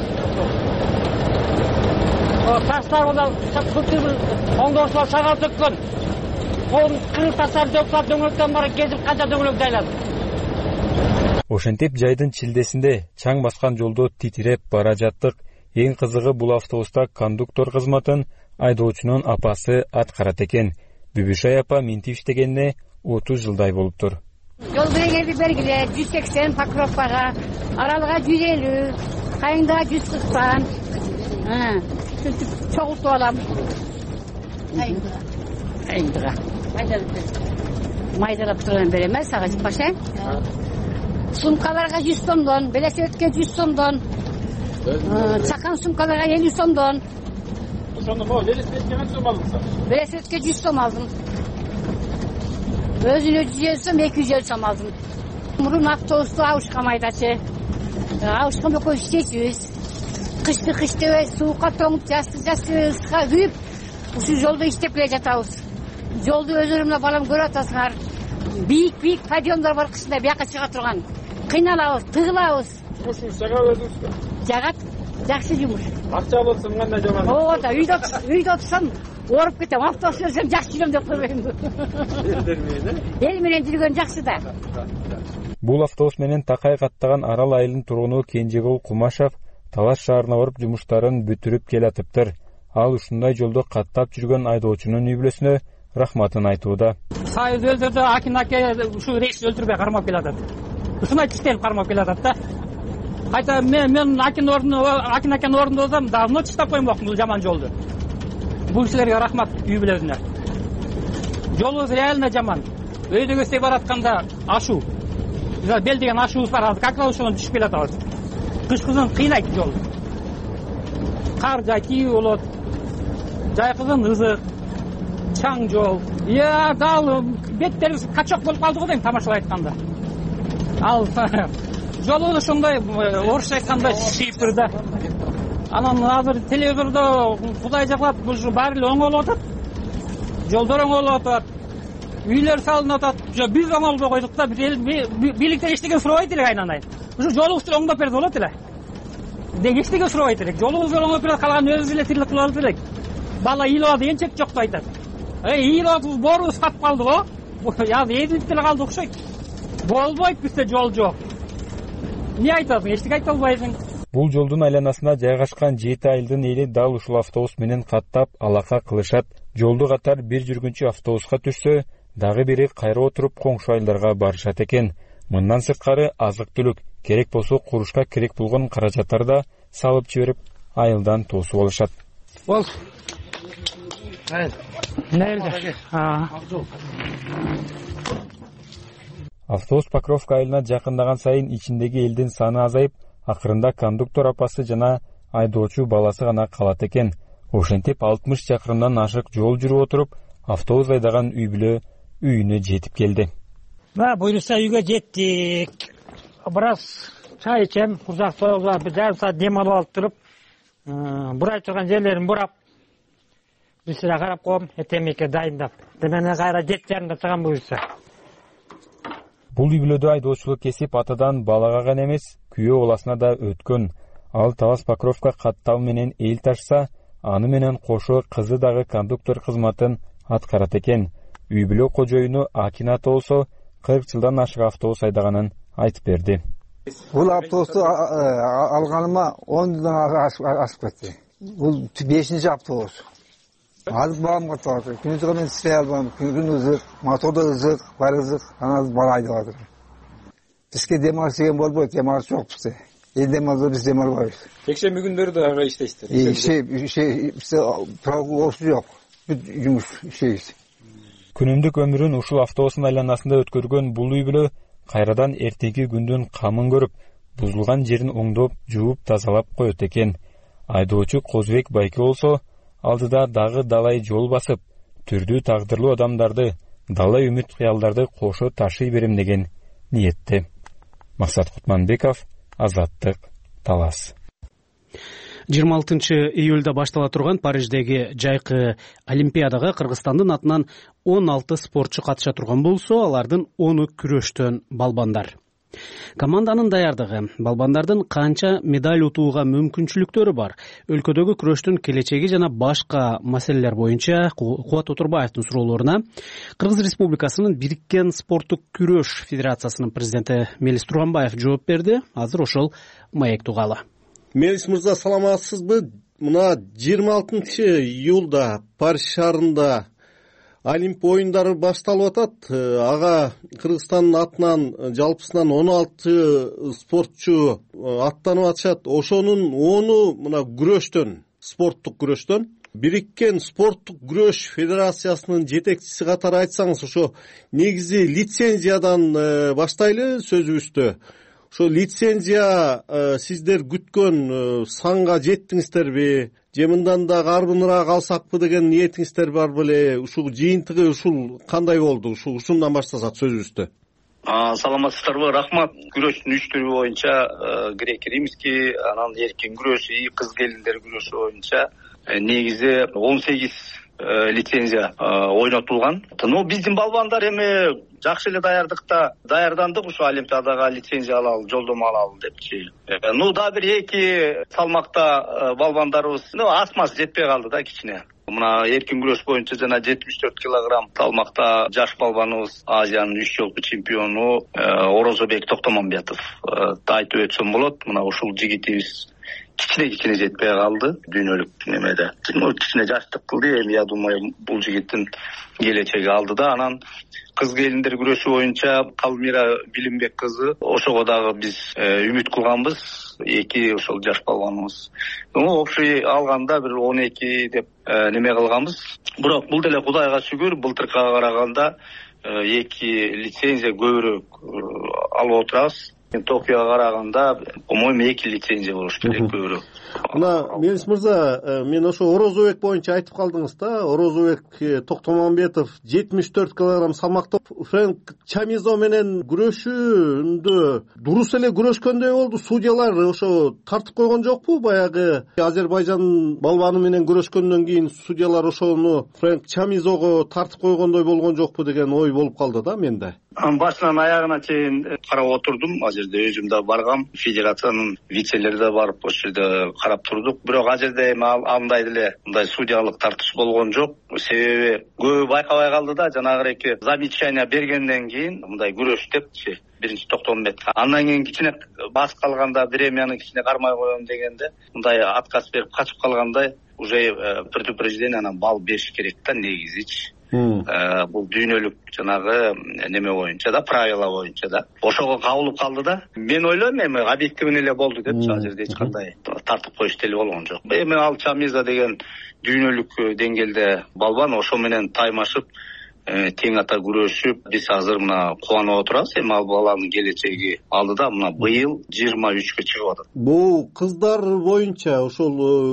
Таштар болда оңдоочулар шагал төккөн. Колун кырып таштарды төксөп дөңгөлөктөн барып кезип канча дөңгөлөк жайлады. Ошентип жайдын чилдесинде чаң баскан жолдо титиреп бара жаттык. Эң кызыгы бул автобуста кондуктор кызматын айдоочунун апасы аткарат экен. Бүбүшай апа минтип иштегенине 30 жылдай болуптур. Жол белгилери бергиле 180 Покровкага, Аралга 150, Кайыңдага 140. Чогултуп алам. Кайыңдага. Майдалап турган берем сага Паша. Сумкаларга 100 сомдон, велосипедке 100 сомдон. Чакан сумкаларга 50 сомдон. Ошондо могу велосипедке канча сом алдыңыз? Велосипедке 100 сом алдым. Өзүнө 100 сом, 200 сом алдым. Мурун автобусту абышкам айдачы. Абышкам экөө иштейчүбүз. Кышты суукка тоңуп, жасты ысыкка күйүп, ушул жолдо иштеп келе жатабыз. Жолду өздөрү менен балам көрүп атасыңар. Бийик подъемдор бар кышында бияка чыга турган. Кыйналабыз, тыгылабыз. Жумушуңуз жагабы өзүңүзгө? Жагат, жакшы жумуш. Акча болсо кандай жагат? Оода, үйдө отурсам, ооруп кетем. Автобус жүрсөм жакшы жүрөм деп койбойм. Эл менен жүргөн жакшы да. Бул автобус менен Такай каттаган Арал айылынын тургуну Кенжегул Кумашев Талаш шаарына барып жумуштарын бүтүрүп келатыптыр. Ал ушундай жолдо каттап жүргөн айдоочунун үй бүлөсүнө рахматын айтууда. Сайыз өлтүрдү, Акинаке ушу рейс өлтүрбөй кармап келатат. Ушундай тиштелип кармап келатат да. Кайта мен Акинакенин ордунда болсом, давно тиштап коймокмун бул жаман жолду. Бул кишилерге рахмат үй бүлөсүнө. Жолубуз реально жаман. Өйдөгө истей баратканда ашуу. Бел деген ашуубуз бар, азыр как раз ошондон түшүп келатабыз. Кышкызын кыйнайт жол. Кар жайкий болот. Жайкызын ызык. Чаң жол. Дал беттерибиз качок болуп калды го дейм тамашалап айтканда. Ал жолу ошондой орусча айтканда шипыр да. Анан азыр телевизордо Кудай жаклап ушу баары эле оңолуп атат. Жолдор оңолуп атат. Үйлөр салынып атат. Биз оңолбой койдук да, бийликтен эчтеке сурабайт элек айнан. Ушу жолубузду оңдоп берсе болот эле. Эчтеке сурабайт элек. Жолубузду оңдоп берсе калган өзүбүз эле тирлик кыла алат элек. Бала ыйлап деген чек жок деп айтат. Ыйлап боорубуз катып калды го. Азыр эзилип деле калды окшойт. Болбойт бизде жол жок. Эмне айтасың? Эчтеке айта албайсың. Бул жолдун айланасына жайгашкан 7 айылдын эли дал ушул автобус менен каттап алака кылышат. Жолду катар бир жүргүнчү автобуска түшсө, дагы бири кайра отуруп коңшу айылдарга барышат экен. Мындан сырткары азык-түлүк, керек болсо курушка керек болгон каражаттарды да салып жиберип, айылдан тосуп алышат. Бол. Нерде? Автобус Покровка айылына жакындаган сайын ичиндеги элдин саны азайып, акырында кондуктор апасы жана айдоочу баласы гана калат экен. Ошентип 60 чакырымдан ашык жол жүрүп отуруп, автобус айдаган үй бүлө үйүнө жетип келди. Буюрса үйгө жеттик. Бир аз чай ичем, курсак тоюлуп, бир жарым саат дем алып алып туруп, бурай турган жерлерин бурап, бир сыра карап коем, этемекке дайындап. Демене кайра 7:30 чыгам буюрса. Бул үй бүлөдө айдоочулук кесип атадан балага гана эмес, күйөө баласына да өткөн. Ал Талас Покровка каттал менен эл ташса, аны менен кошо кызы дагы кондуктор кызматын аткарат экен. Үй бүлө кожоюну Акинат болсо 40 жылдан ашык автобус айдаганын айтып берди. Бул автобусту алганыма 10 жылдан ашып кетти. Бул 5-чи автобус. Азыр балам катып, күнүзгө мен иштей албайм, күн ызык, мотордо ызык, бар ызык, анан бала айдап атыр. Бизге демалыш деген болбойт, демалыш жок бизде. Эл демалса биз демалбайбыз. Жекшемби күндөрдө ага иштейсиздер. Бизде прогулоосу жок. Бүт жумуш иштейбиз. Күнүмдүк өмүрүн ушул автобустун айланасында өткөргөн бул үй бүлө кайрадан эртеги күндүн камын көрүп, бузулган жерин оңдоп, жууп, тазалап коет экен. Айдоочу Козбек Байке болсо, алдыда дагы далай жол басып, түрдүү тагдырлуу адамдарды, далай үмүт кыялдарды кошо ташый берем деген ниетте. Максат Кутманбеков, Азаттык, Талас. 26 июлда баштала турган Париждеги жайкы Олимпиадага Кыргызстандын атынан 16 спортчу катыша турган болсо, алардын 10-у күрөштөн балбандар. Команданын даярдыгы, балбандардын канча медаль утууга мүмкүнчүлүктөрү бар, өлкөдөгү күрөштүн келечеги жана башка маселелер боюнча Кубат Отурбаевдин суроолоруна Кыргыз Республикасынын Бириккен спорттук күрөш федерациясынын президенти Мелис Турганбаев жооп берди. Азыр ошол маек тугалы. Мелис мырза, саламатсызбы? Мына 26-июлда Париж шаарында Олимп оюндары башталып атат. Ага Кыргызстандын атынан жалпысынан 16 спортчу аттанып атышат. Ошонун 10-у мына күрөштөн, спорттук күрөштөн. Бириккен спорттук күрөш федерациясынын жетекчиси катары айтсаңыз, ошо негизи лицензиядан баштайлы сөзүбүздү. Ошо лицензия сиздер күткөн санга жеттиңиздерби? Же мындан да карбыныраак алсакпы деген ниетиңиздер бар беле? Ушул жыйынтыгы ушул кандай болду? Ушундан баштасак сөзүбүздү. Саламатсыздарбы? Рахмат. Күрөштүн 3 түрү боюнча греко-римский, анан эркин күрөш, кыз келиндер күрөшү боюнча негизи 18 лицензия ойнотулган. Биздин балбандар эми жакшы эле даярдандык, ушу Олимпиадага лицензия алалы, жолдомо алалы депчи. Дагы бир 2 салмакта балбандарыбыз асмасы жетпей калды да кичине. Мына эркин күрөш боюнча жана 74 килограмм салмакта жаш балбаныбыз Азиянын 3 жолку чемпиону Орозобек Токтомамбетов айтып өтсөм болот. Мына ушул жигитибиз кичине жетпей калды дүйнөлүк немеде. Кичине жаштык кылды. Эми я думаю, бул жигиттин келечеги алдыда. Анан кыз келиндер күрөшү боюнча Калмира Билимбек кызы, ошого дагы биз үмүт кылганбыз. 2 ошол жаш балбаныбыз. Общий алганда бир 12 деп неме кылганбыз. Бирок бул деле Кудайга шүгүр, былтыркыга караганда 2 лицензия көбүрөөк алып отурабыз. Токиого караганда, по-моему, 2 лицензия болуш керек көбүрөөк. Мына Мелис мырза, мен ошо Орозобек боюнча айтып калдыңыз да. Орозобек Токтомамбетов 74 килограмм салмакта Фрэнк Чамизо менен күрөшүндө дурус эле күрөшкөндөй болду. Судьялар ошо тартып койгон жокпу? Баягы Азербайжан балбаны менен күрөшкөндөн кийин судьялар ошону Фрэнк Чамизого тартып койгондой болгон жокпу деген ой болуп калды да менде. Башынан аягына чейин карап отурдум. Ал жерде өзүм да баргам, федерациянын вицелери да барып ошол жерде карап турдук. Бирок ал жерде эми андай деле мындай судьялык тартыш болгон жок. Себеби көбү байкабай калды да, жанагы замечание бергенден кийин мындай күрөш депчи. Биринчи Токтомбет. Андан кийин кичине басып калганда, премияны кичине кармай коем дегенде, мындай отказ берип качып калгандай уже предупреждение, анан бал бериш керек да негизичи. Бул дүйнөлүк жанагы неме боюнча да, правила боюнча да. Ошого кабылып калды да. Мен ойлойм эми объективный эле болду депчи, ал жерде эч кандай тартып коюш деле болгон жок. Эми ал Чамиза деген дүйнөлүк деңгээлде балбан, ошо менен таймашып тең ата күрөшүп, биз азыр мына кубанып отурабыз. Эми ал баланын келечеги алдыда, мына быйыл 23-кө чыгып атат. Бул кыздар боюнча ошол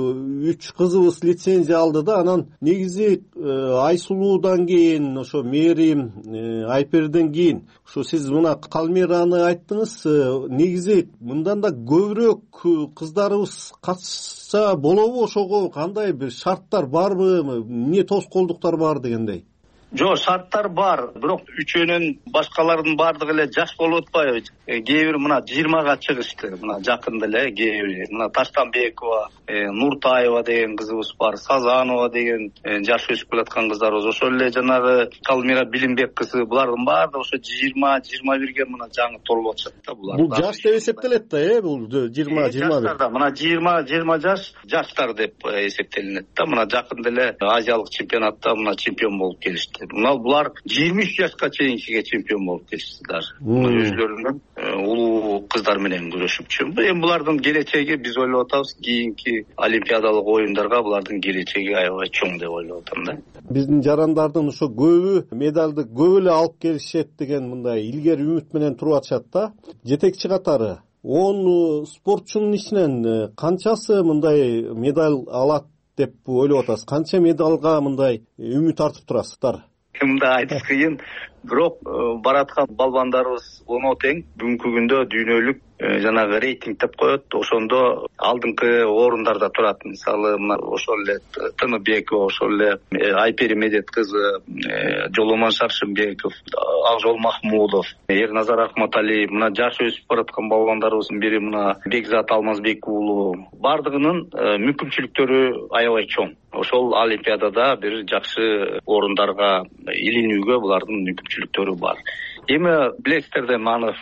3 кызыбыз лицензия алды да. Анан негизи Айсулуудан кийин, ошо Мерим, Айперден кийин, ошо сиз мына Калмираны айттыңыз. Негизи мындан да көбүрөөк кыздарыбыз катышса болобу? Ошого кандай бир шарттар барбы? Эмне тоскоолдуктар бар дегендей? Жок, шарттар бар. Бирок үчөөнүн башкалардын баардыгы эле жаш болуп атпайбы? Кээ бир мына 20га чыгышты. Мына жакында эле кээ бир мына Таштанбекова, Нуртаева деген кызыбыз бар, Сазанова деген жаш өсүп келаткан кыздарыбыз. Ошол эле жанагы Калмира Билимбек кызы, булардын баардыгы ошо 20-21ге мына жаңы толуп атышат да булар. Бул жаш деп эсептелет да, бул 20-21. Мына 20 жаш жаштар деп эсептелинет да. Мына жакында эле Азиялык чемпионатта мына чемпион болуп келишти. Мына булар 23 жашка чейинкиге чемпион болуп келишти даже. Өзлөрүнүн улуу кыздар менен күрөшүпчү. Эми булардын келечеги, биз ойлоп атабыз, кийинки олимпиадалык оюндарга булардын келечеги аябай чоң деп ойлоп атам да. Биздин жарандардын ошо көбү медалды көп эле алып келишет деген мындай илгери үмүт менен туруп атышат да. Жетекчи катары 10 спортчунун ичинен канчасы мындай медаль алат деп ойлоп атасыз? Канча медалга мындай үмүт артып турасыздар? мындай айтыш кыйын, бирок бараткан балбандарыбыз оно тең бүгүнкү күндө дүйнөлүк жанагы рейтинг деп коет, ошондо алдыңкы орундарда турат. Мисалы мына ошол эле Тыныбекова, ошол эле Айпери Медет кызы, Жоломон Шаршымбеков, Акжол Махмудов, Эрназар Акматалиев, мына жаш өсүп бараткан балбандарыбыздын бири мына Бекзат Алмазбек уулу. Бардыгынын мүмкүнчүлүктөрү аябай чоң. Ошол олимпиадада бир жакшы орундарга илинүүгө булардын мүмкүнчүлүктөрү бар. Эми билесиздер да маны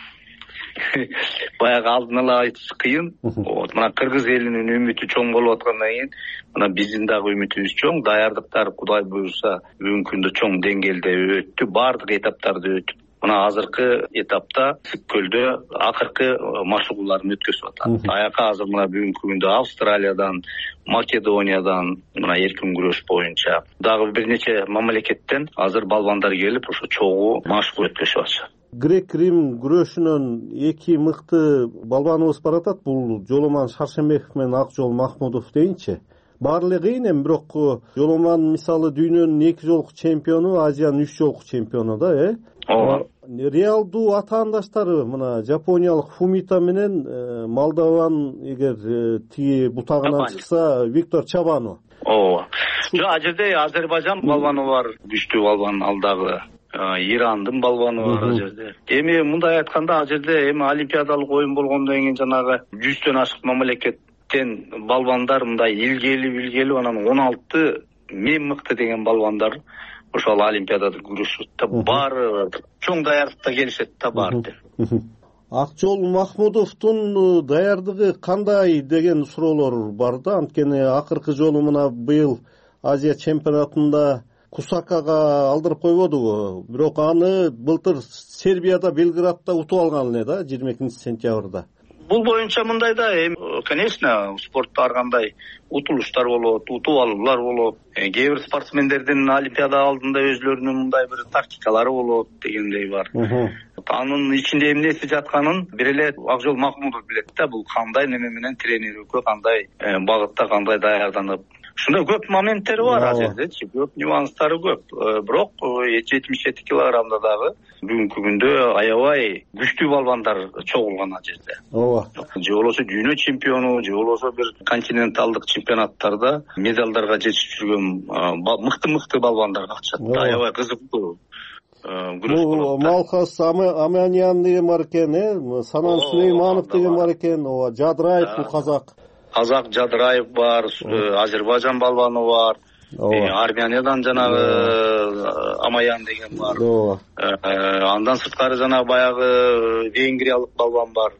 баягы алдын ала айтыш кыйын. Мына кыргыз элинин үмүтү чоң болуп аткандан кийин мына биздин дагы үмүтүбүз чоң. Даярдыктар Кудай буйруса бүгүнкү күндө чоң деңгээлде өттү, баардык этаптарды өтүп. Мына азыркы этапта Сүткөлдө акыркы машыгууларын өткөзүп атат. Аяка азыр мына бүгүнкү күндө Австралиядан, Македониядан мына эркин күрөш боюнча дагы бир нече мамлекеттен азыр балбандар келип ошо чогуу машыгуу өткөзүп атышат. Грек-Рим күрөшүнөн эки мыкты балбаныбыз баратат. Бул Жоломон Шаршембеков менен Акжол Махмудов дейинчи. Баары эле кыйын эми, бирок Жоломон мисалы дүйнөнүн 2 жолку чемпиону, Азиянын 3 жолку чемпиону да, Реалдуу атаандаштары мына Жапониялык Фумита менен Молдован эгер тиги бутагынан чыкса Виктор Чабану. Ооба. Жок, ал жерде Азербайжан балбаны бар, күчтүү балбан, ал дагы Ирандын балбаны бар ал жерде. Эми мындай айтканда ал жерде эми олимпиадалык оюн болгондон кийин жанагы 100төн ашык мамлекеттен балбандар мындай илгелип анан 16 мен мыкты деген балбандар ошол олимпиадада күрөшөт да, баары чоң даярдыкта келишет да баары. Акжол Махмудовдун даярдыгы кандай деген суроолор бар да. Анткени акыркы жолу мына быйыл Азия чемпионатында Кусакага алдырып койбодугу. Бирок аны былтыр Сербияда, Белградда утуп алган эле да, 22-сентябрда. Бул боюнча мындай да, конечно, спортто ар кандай утулуштар болот, утуп алуулар болот. Кээ бир спортсмендердин олимпиада алдында өзлөрүнүн мындай бир тактикалары болот дегендей бар. Анын ичинде эмнеси жатканын бир эле Акжол Махмудов билет да, бул кандай неме менен тренировка, кандай багытта, кандай даярданып. Ушундай көп моменттери бар ал жердечи, көп нюанстары көп. Бирок 77 килограммда дагы бүгүнкү күндө аябай күчтүү балбандар чогулган ал жерде. Ооба. Же болбосо дүйнө чемпиону, же болбосо бир континенталдык чемпионаттарда медалдарга жетип жүргөн мыкты балбандар катышат. Аябай кызыктуу. Бул Малхас Аманян деген бар экен, Санан Сулейманов деген бар экен, Жадыраев бул казак Жадыраев бар, Азербайжан балбаны бар, Армениядан жанагы Амаян деген бар. Андан сырткары жанагы баягы венгриялык балбан бар.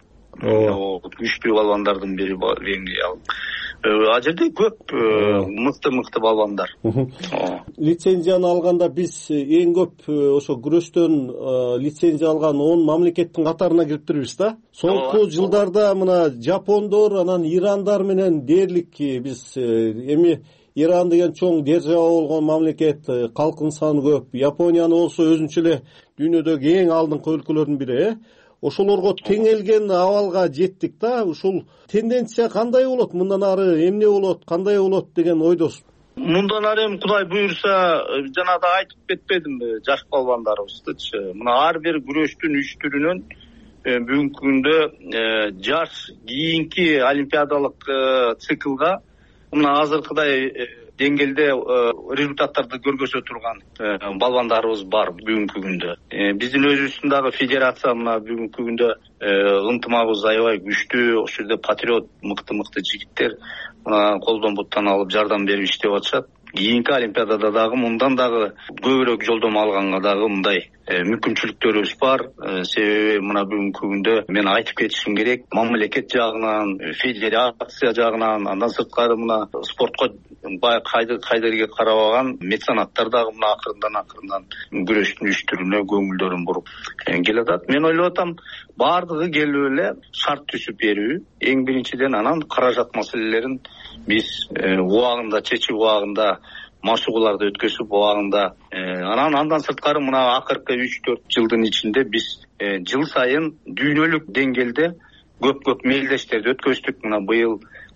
Күчтүү балбандардын бири венгриялык. Ал жерде көп мыкты балбандар. Лицензияны алганда биз эң көп ошо күрөштөн лицензия алган 10 мамлекеттин катарына кириптирбиз да. Соңку жылдарда мына жапондор, анан ирандар менен дээрлик биз эми Иран деген чоң держава болгон мамлекет, калкынын саны көп. Японияны болсо өзүнчө эле дүйнөдөгү эң алдыңкы өлкөлөрдүн бири. Ошолорго теңелген абалга жеттик да. Ушул тенденция кандай болот? Мындан ары эмне болот, кандай болот деген ойдосуз? Мындан ары эми Кудай буйруса, жана да айтып кетпедимби жаш балбандарыбыздычы. Мына ар бир күрөштүн 3 түрүнөн бүгүнкү күндө жаш кийинки олимпиадалык циклга мына азыркыдай деңгээлде результаттарды көргөзө турган балбандарыбыз бар бүгүнкү күндө. Биздин өзүбүздүн дагы федерация мына бүгүнкү күндө ынтымагыбыз аябай күчтүү. Ошол жерде патриот мыкты жигиттер мына колдон буттан алып жардам берип иштеп атышат. Кийинки олимпиадада дагы мындан дагы көбүрөөк жолдомо алганга дагы мындай мүмкүнчүлүктөрүбүз бар. Себеби мына бүгүнкү күндө мен айтып кетишим керек, мамлекет жагынан, федерация жагынан, андан сырткары мына спортко бай кайдырге карабаган меценаттар дагы мына акырындан күрөштүн 3 түрүнө көңүлдөрүн буруп келатат. Мен ойлоп атам, баардыгы келип эле шарт түзүп берүү. Эң биринчиден анан каражат маселелерин биз убагында чечип, убагында машыгууларды өткөзүп, убагында андан сырткары мына акыркы 3-4 жылдын ичинде биз жыл сайын дүйнөлүк деңгээлде көп мелдештерди өткөздүк. Мына быйыл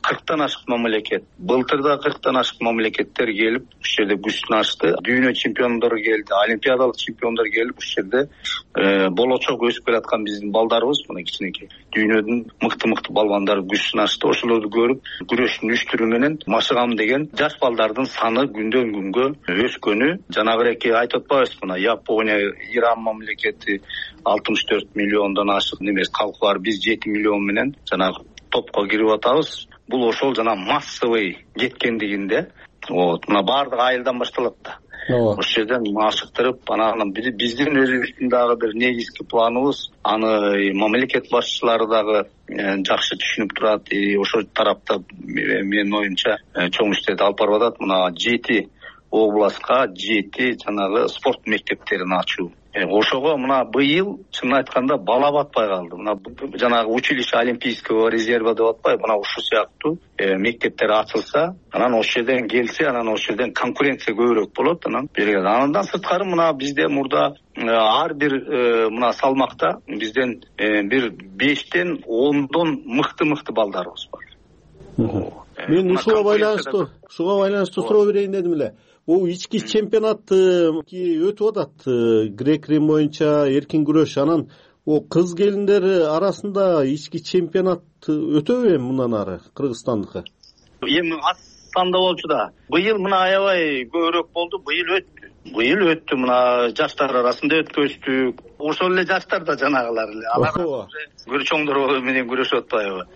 40тан ашык мамлекет. Былтыр да 40тан ашык мамлекеттер келип ушул жерде күчүн ачты. Дүйнө чемпиондору келди, олимпиадалык чемпиондор келип ушул жерде болочок өсүп келаткан биздин балдарыбыз мына кичинекей дүйнөдүн мыкты балбандары күчүн ачты. Ошолорду көрүп күрөштүн үч түрү менен машыгам деген жаш балдардын саны күндөн күнгө өскөнү. Жанагы эки айтып атпайбызбы, мына Япония, Иран мамлекети 64 миллиондон ашык немес калкы бар, биз 7 миллион менен жанагы топко кирип атабыз. Бул ошол жана массовый кеткендигинде, мына баардык айылдан башталат да. Ошол жерден ашыктырып, анан биздин өзүбүздүн дагы бир негизги планыбыз, аны мамлекет башчылары дагы жакшы түшүнүп турат. Ошол тарапта менин оюмча чоң иштерди алып барып атат. Мына 7 областка 7 жанагы спорт мектептерин ачуу. Ошого мына быйыл чынын айтканда бала батпай калды. Мына жанагы училище олимпийского резерва деп атпайбы, мына ушул сыяктуу мектептер ачылса, анан ошол жерден келсе, анан ошол жерден конкуренция көбүрөөк болот. Андан сырткары мына бизде мурда ар бир мына салмакта бизден бир 5тен 10дон мыкты балдарыбыз бар. Мен ушуга байланыштуу суроо берейин дедим эле. Бул ички чемпионат өтүп атат. Грек-рим боюнча эркин күрөш, анан кыз келиндер арасында ички чемпионат өтөбү мындан ары Кыргызстандыкы? Эми Астанда болчу да. Быйыл мына аябай көбүрөөк болду. Быйыл өттү, мына жаштар арасында өткөздүк. Ошол эле жаштар да жанагылар эле. Чоңдор менен күрөшүп атпайбы?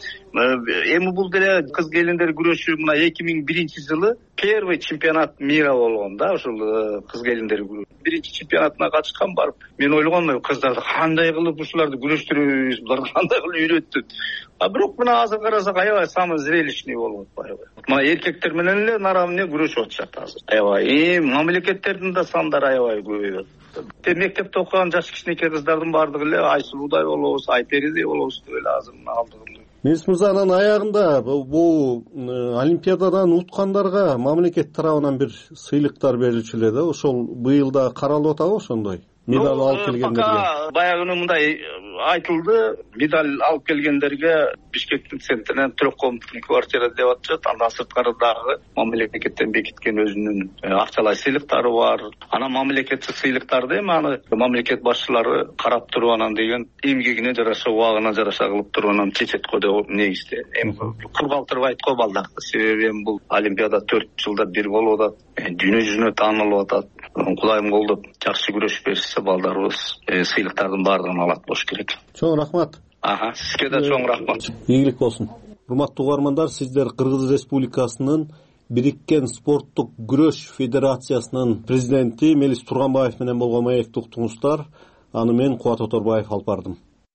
Эми бул деле кыз келиндер күрөшү мына 2001 жылы первый чемпионат мира болгон да, ошол кыз келиндер күрөшү. Биринчи чемпионатына катышкан барып, мен ойлогонмун, кыздарды кандай кылып ушуларды күрөштүрөбүз, буларды кандай кылып үйрөттүк. Бирок мына азыр карасак аябай самый зрелищный болуп атпайбы? Мына эркектер менен эле наравне күрөшүп атышат азыр. Аябай мамлекеттердин да сандары аябай көбөйүп атат. Мектепте окуган жаш кичинекей кыздардын баардыгы эле Айсулуудай болобуз, Айперидей болобуз деп эле азыр алдыгы. Мисс Мырза, анан аягында бул олимпиададан уткандарга мамлекет тарабынан бир сыйлыктар берилчү эле да. Ошол быйыл да каралып атабы ошондой? Медаль алып келгендерге. Баягы мындай айтылды, медаль алып келгендерге Бишкектин центринен 3 комнатный квартира деп атышат. Андан сырткары дагы мамлекеттен бекиткен өзүнүн акчалай сыйлыктары бар. Анан мамлекеттик сыйлыктарды эми аны мамлекет башчылары карап туруп анан деген эмгегине жараша, убагына жараша кылып туруп анан чечет го деп негизде. Эми кургалтырып айткой балдарды. Себеби эми бул олимпиада 4 жылда бир болуп атат. Дүйнө жүзүнө таанылып атат. Кудайым колдоп жакшы күрөшүп беришсе балдарыбыз сыйлыктардын баардыгын алат болуш керек. Чоң рахмат. Сизге да чоң рахмат. Ийгилик болсун. Урматтуу угармандар, сиздер Кыргыз Республикасынын Бириккен спорттук күрөш федерациясынын президенти Мелис Турганбаев менен болгон маекти уктуңуздар. Аны мен Кубат Оторбаев алып бардым.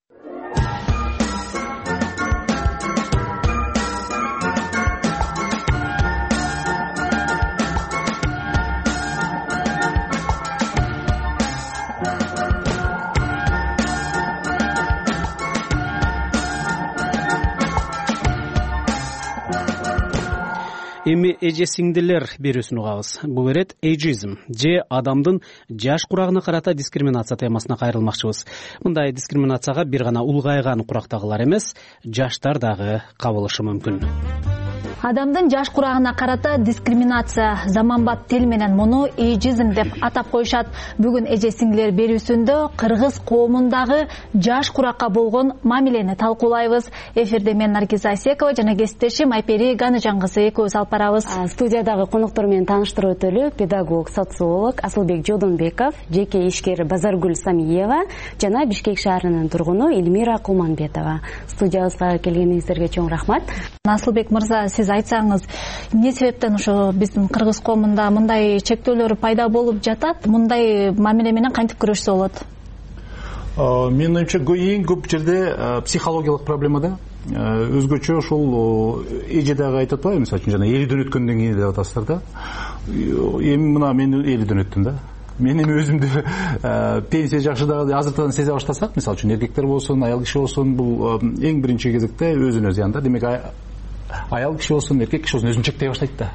Эми эже сиңдилер берүүсүн угабыз. Бул эрет эйджизм же адамдын жаш курагына карата дискриминация темасына кайрылмакчыбыз. Мындай дискриминацияга бир гана улгайган курактагылар эмес, жаштар дагы кабылышы мүмкүн. Адамдын жаш курагына карата дискриминация заманбап тил менен муну эйджизм деп атап коюшат. Бүгүн эже сиңдилер берүүсүндө кыргыз коомундагы жаш куракка болгон мамилени талкуулайбыз. Эфирде мен Наргиз Айсекова жана кесиптешим Айпери Ганажан кызы экөөбүз алып барабыз. Студиядагы конуктор менен тааныштырып өтөлү. Педагог, социолог Асылбек Жодонбеков, жеке ишкер Базаргүл Самиева жана Бишкек шаарынын тургуну Эльмира Кулманбетова. Студиябызга келгениңиздерге чоң рахмат. Асылбек мырза, сиз айтсаңыз, эмне себептен ошо биздин кыргыз коомунда мындай чектөөлөр пайда болуп жатат? Мындай мамиле менен кантип күрөшсө болот? Менин оюмча эң көп жерде психологиялык проблема да. Өзгөчө ошол эже дагы айтып атпайбы, мисалы үчүн жана 50дөн өткөндөн кийин деп атасыздар да. Эми мына мен 50дөн өттүм да. Мен эми өзүмдү пенсия жакшы дагы азыртадан сезе баштасак, мисалы үчүн эркектер болсун, аял киши болсун, бул эң биринчи кезекте өзүнө зыян да. Демек аял киши болсун, эркек киши болсун өзүн чектей баштайт да.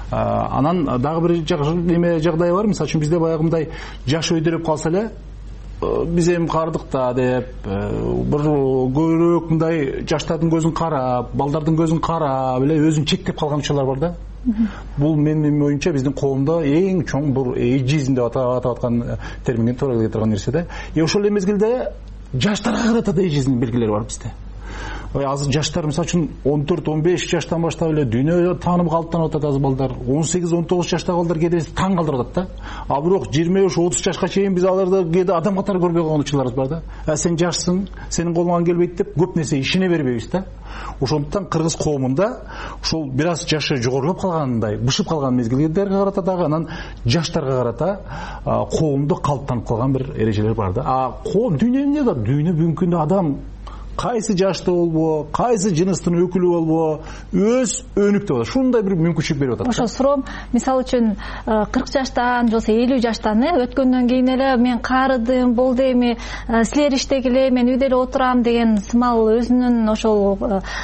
Анан дагы бир жагдай бар, мисалы үчүн бизде баягындай жаш өйдөрөп калса эле биз эми кардык да деп бир көбүрөөк мындай жаштардын көзүн карап, балдардын көзүн карап эле өзүн чектеп калган учурлар бар да. Бул менин оюмча биздин коомдо эң чоң бир эйджизм деп атап аткан терминге туура келе турган нерсе да. Ошол эле мезгилде жаштарга карата да эйджизмдин белгилери бар бизде. Азыр жаштар мисалы үчүн 14-15 жаштан баштап эле дүйнө таанып калыптанып атат азыр балдар. 18-19 жаштагы балдар кээде таң калтырып атат да. А бирок 23-30 жашка чейин биз аларды кээде адам катары көрбөй калган учурларыбыз бар да. Сен жашсың, сенин колуңан келбейт деп көп нерсе ишене бербейбиз да. Ошондуктан кыргыз коомунда ошол бир аз жашы жогорулап калгандай, бышып калган мезгилдерге карата дагы анан жаштарга карата коомдо калыптанып калган бир эрежелер бар да. А коом дүйнөнүндө да дүйнө бүгүнкү күндө адам кайсы жашты болбо, кайсы жыныстын өкүлү болбо, өз өнүктүп атат. Ушундай бир мүмкүнчүлүк берип атат. Ошо суроом, мисалы үчүн 40 жаштан же 50 жаштан өткөндөн кийин эле мен каарыдым, болду эми силер иштегиле, мен үйдө эле отурам деген сымал өзүнүн ошол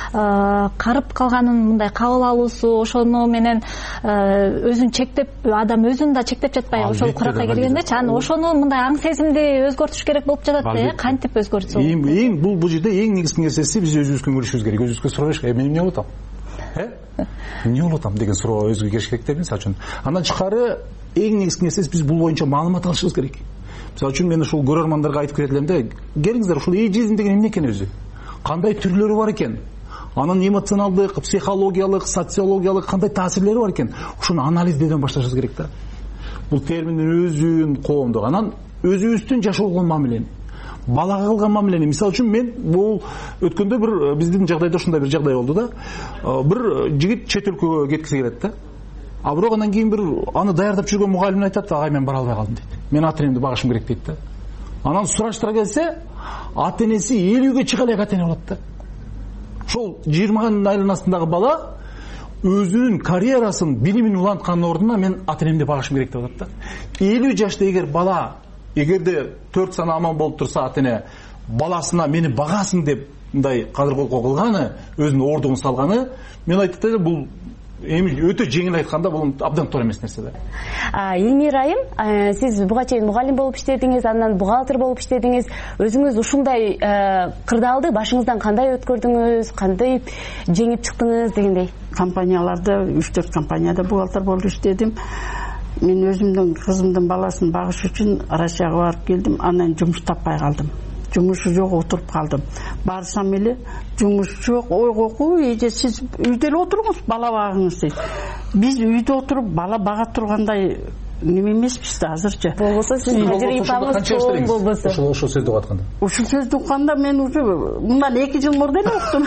карып калганын мындай кабыл алуусу, ошону менен өзүн чектеп, адам өзүн да чектеп жатпайбы ошол куракка келгендечи. Анан ошону мындай аң сезимди өзгөртүш керек болуп жатат да, кантип өзгөртсө? Эң бул жерде эң негизги нерсеси биз өзүбүзгө көрүшүбүз керек. Өзүбүзгө сурабайбыз, мен эмне болуп атам? Эмне болуп атам деген суроо өзүгө келиш керек деп мисалы үчүн. Андан тышкары эң негизги нерсеси биз бул боюнча маалымат алышыбыз керек. Мисалы үчүн мен ушул көрөрмандарга айтып кетет элем да, келиңиздер, ушул эйджизм деген эмне экен өзү? Кандай түрлөрү бар экен? Анын эмоционалдык, психологиялык, социологиялык кандай таасирлери бар экен? Ушуну анализдөөдөн башташыбыз керек да. Бул терминдин өзүн коомдо анан өзүбүздүн жашоого мамилени, балага кылган мамилени. Мисалы үчүн мен бул өткөндө бир биздин жагдайда ушундай бир жагдай болду да. Бир жигит чет өлкөгө кеткиси келет да. А бирок андан кийин бир аны даярдап жүргөн мугалим айтат, агай мен бара албай калдым дейт. Мен ата энемди багышым керек дейт да. Анан сураштыра келсе, ата энеси 50-ге чыга элек ата эне болот да. Ошол 20 айланасындагы бала өзүнүн карьерасын, билимин уланткандын ордуна мен ата энемди багышым керек деп атат да. 50 жашта эгер бала, эгерде 4 саны аман болуп турса, ата эне баласына мени багасын деп мындай кадыр колко кылганы, өзүнүн ордугун салганы, мен айтат элем бул эми өтө жеңил айтканда бул абдан туура эмес нерсе да. Элмира айым, сиз буга чейин мугалим болуп иштедиңиз, андан бухгалтер болуп иштедиңиз. Өзүңүз ушундай кырдаалды башыңыздан кандай өткөрдүңүз, кандай жеңип чыктыңыз дегендей? Компанияларда 3-4 компанияда бухгалтер болуп иштедим. Мен өзүмдүн кызымдын баласын багыш үчүн Россияга барып келдим, анан жумуш таппай калдым. Жумушу жок, отуруп калдым. Барсам эле жумуш жок, ойгоку, эже сиз үйдө эле отуруңуз, бала багыңыз дейт. Биз үйдө отуруп бала бага тургандай неме эмеспиз да азырчы. Болбосо сиз тажрыйбаңыз чоң болбосо. Ошол сөздү угатканда. Ушул сөздү укканда мен уже мындан 2 жыл мурда эле уктум.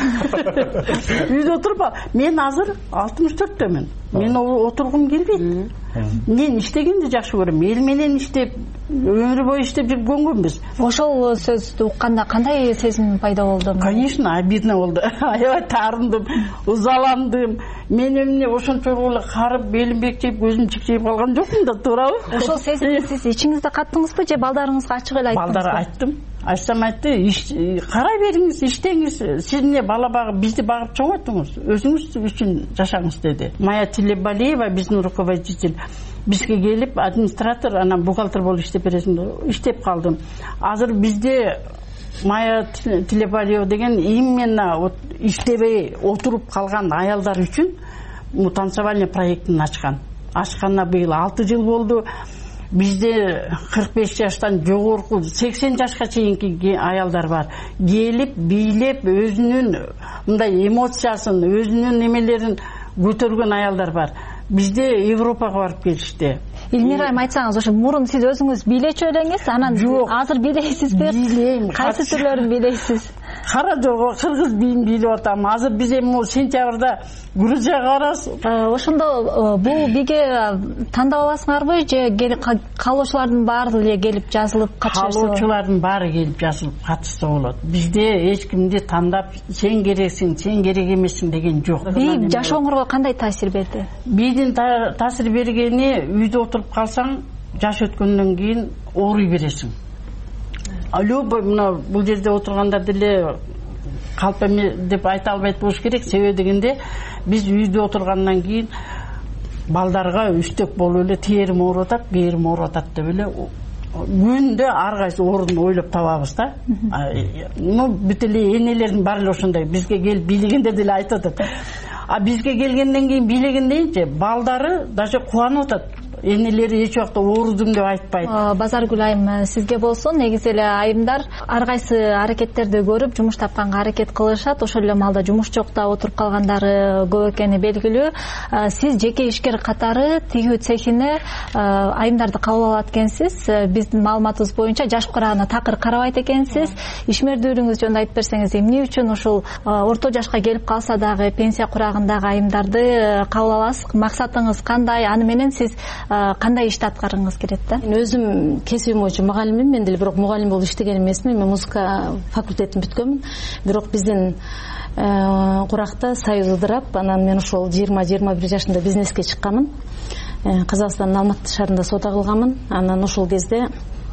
Үйдө отуруп, мен азыр 64төмүн. Мен отургум келбейт. Мен иштегенди жакшы көрөм. Эл менен иштеп, өмүр бою иштеп жүрүп көнгөнбүз. Ошол сөздү укканда кандай сезим пайда болду? Конечно, обидно болду. Аябай таарындым, узаландым. Мен эмне ошончо эле карып, белим бекчейип, көзүм чикчейип калган жокмун да, туурабы? Ошол сезимди сиз ичиңизде каттыңызбы же балдарыңызга ачык эле айттыңызбы? Балдарга айттым. Айтсам айтты, карай бериңиз, иштеңиз, сиз эмне бала багып, бизди багып чоңойттуңуз, өзүңүз үчүн жашаңыз деди. Майя Тилебалиева, биздин руководитель, бизге келип, администратор, анан бухгалтер болуп иштеп бересиң, иштеп калдым. Азыр бизде Майя Тилебалиева деген именно иштебей отуруп калган аялдар үчүн танцевальный проектин ачкан. Ачканына быйыл 6 жыл болду. Бизде 45 жаштан жогорку 80 жашка чейинки аялдар бар. Келип, бийлеп, өзүнүн мындай эмоциясын, өзүнүн немелерин көтөргөн аялдар бар. Бизде Европага барып келишти. Элмира айым, айтсаңыз, ошо мурун сиз өзүңүз бийлечү элеңиз, анан азыр бийлейсизби? Бийлейм. Кайсы түрлөрүн бийлейсиз? Кара жого кыргыз бийин бийлеп атам. Азыр биз эми сентябрда Грузияга барабыз. Ошондо бул биге тандап аласыңарбы же каалоочулардын баары эле келип жазылып катышса? Каалоочулардын баары келип жазылып катышса болот. Бизде эч кимди тандап сен керексиң, сен керек эмессиң деген жок. Би жашооңорго кандай таасир берди? Бийдин таасир бергени, үйдө отуруп калсаң, жаш өткөндөн кийин ооруй бересиң. Любой мына бул жерде отургандар деле калп эме деп айта албайт болуш керек. Себеби дегенде биз үйдө отургандан кийин балдарга үстөк болуп эле терим ооруп атат, берим ооруп атат деп эле күндө ар кайсы орун ойлоп табабыз да. Бүт эле энелердин баары эле ошондой бизге келип бийлегендер деле айтып атат. А бизге келгенден кийин бийлегендейинчи балдары даже кубанып атат. Энелери эч убакта оорудум деп айтпайт. Базаргүл айым, сизге болсо негизи эле айымдар ар кайсы аракеттерди көрүп жумуш тапканга аракет кылышат. Ошол эле маалда жумуш жокта отуруп калгандары көп экени белгилүү. Сиз жеке ишкер катары тигүү цехине айымдарды кабыл алат экенсиз. Биздин маалыматыбыз боюнча жаш курагына такыр карабайт экенсиз. Ишмердүүлүгүңүз жөнүндө айтып берсеңиз, эмне үчүн ушул орто жашка келип калса дагы пенсия курагындагы айымдарды кабыл аласыз? Максатыңыз кандай? Аны менен сиз кандай ишти аткаргыңыз келет да? Мен өзүм кесибим боюнча мугалиммин. Мен деле бирок мугалим болуп иштеген эмесмин. Мен музыка факультетин бүткөнмүн. Бирок биздин куракта союз ыдырап, анан мен ошол 20-21 жашымда бизнеске чыкканмын. Казакстандын Алматы шаарында соода кылганмын. Анан ошол кезде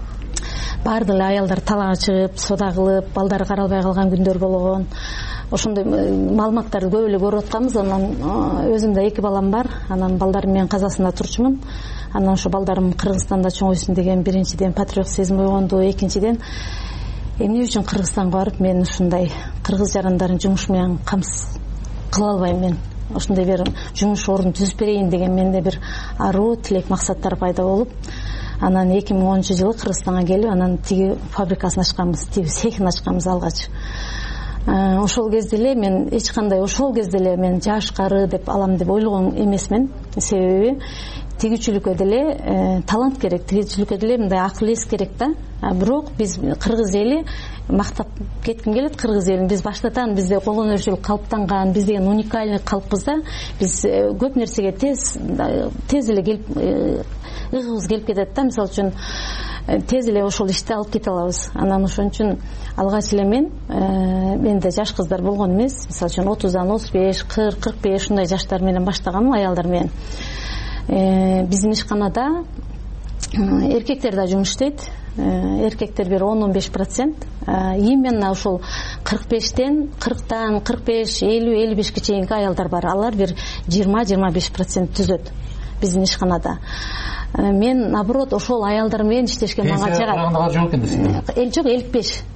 баардык эле аялдар талаага чыгып, соода кылып, балдары каралбай калган күндөр болгон. Ошондой маалыматтарды көп эле көрүп атканбыз. Анан өзүмдө 2 балам бар. Анан балдарым менен Казакстанда турчумун. Анан ошо балдарым Кыргызстанда чоңойсун деген биринчиден патриот сезим ойгонду. Экинчиден эмне үчүн Кыргызстанга барып мен ушундай кыргыз жарандарын жумуш менен камсыз кыла албайм мен. Ошондой бир жумуш орун түзүп берейин деген менде бир аруу тилек максаттар пайда болуп, анан 2010-жылы Кыргызстанга келип, анан тиги фабрикасын ачканбыз, тиги цехин ачканбыз алгач. Ошол кезде эле мен эч кандай мен жаш кары деп алам деп ойлогон эмесмин. Себеби тигүүчүлүккө деле талант керек, тигүүчүлүккө деле мындай акыл эс керек да. Бирок биз кыргыз эли мактап кетким келет. Кыргыз элин биз баштатан бизде кол өнөрчүлүк калыптанган, биз деген уникальный калкпыз да. Биз көп нерсеге тез эле келип ыгыбыз келип кетет да. Мисалы үчүн тез эле ошол ишти алып кете алабыз. Анан ошон үчүн алгач эле менде жаш кыздар болгон эмес. Мисалы үчүн 30дан 35, 40, 45 ушундай жаштар менен баштаганмын, аялдар менен. Биздин ишканада эркектер да жумуш иштейт. Эркектер бир 10-15%. Именно ошол 45тен 40тан 45, 50, 55 чейинки аялдар бар. Алар бир 20-25% түзөт биздин ишканада. Мен наоборот ошол аялдар менен иштешке мага жагат. Жок, 55.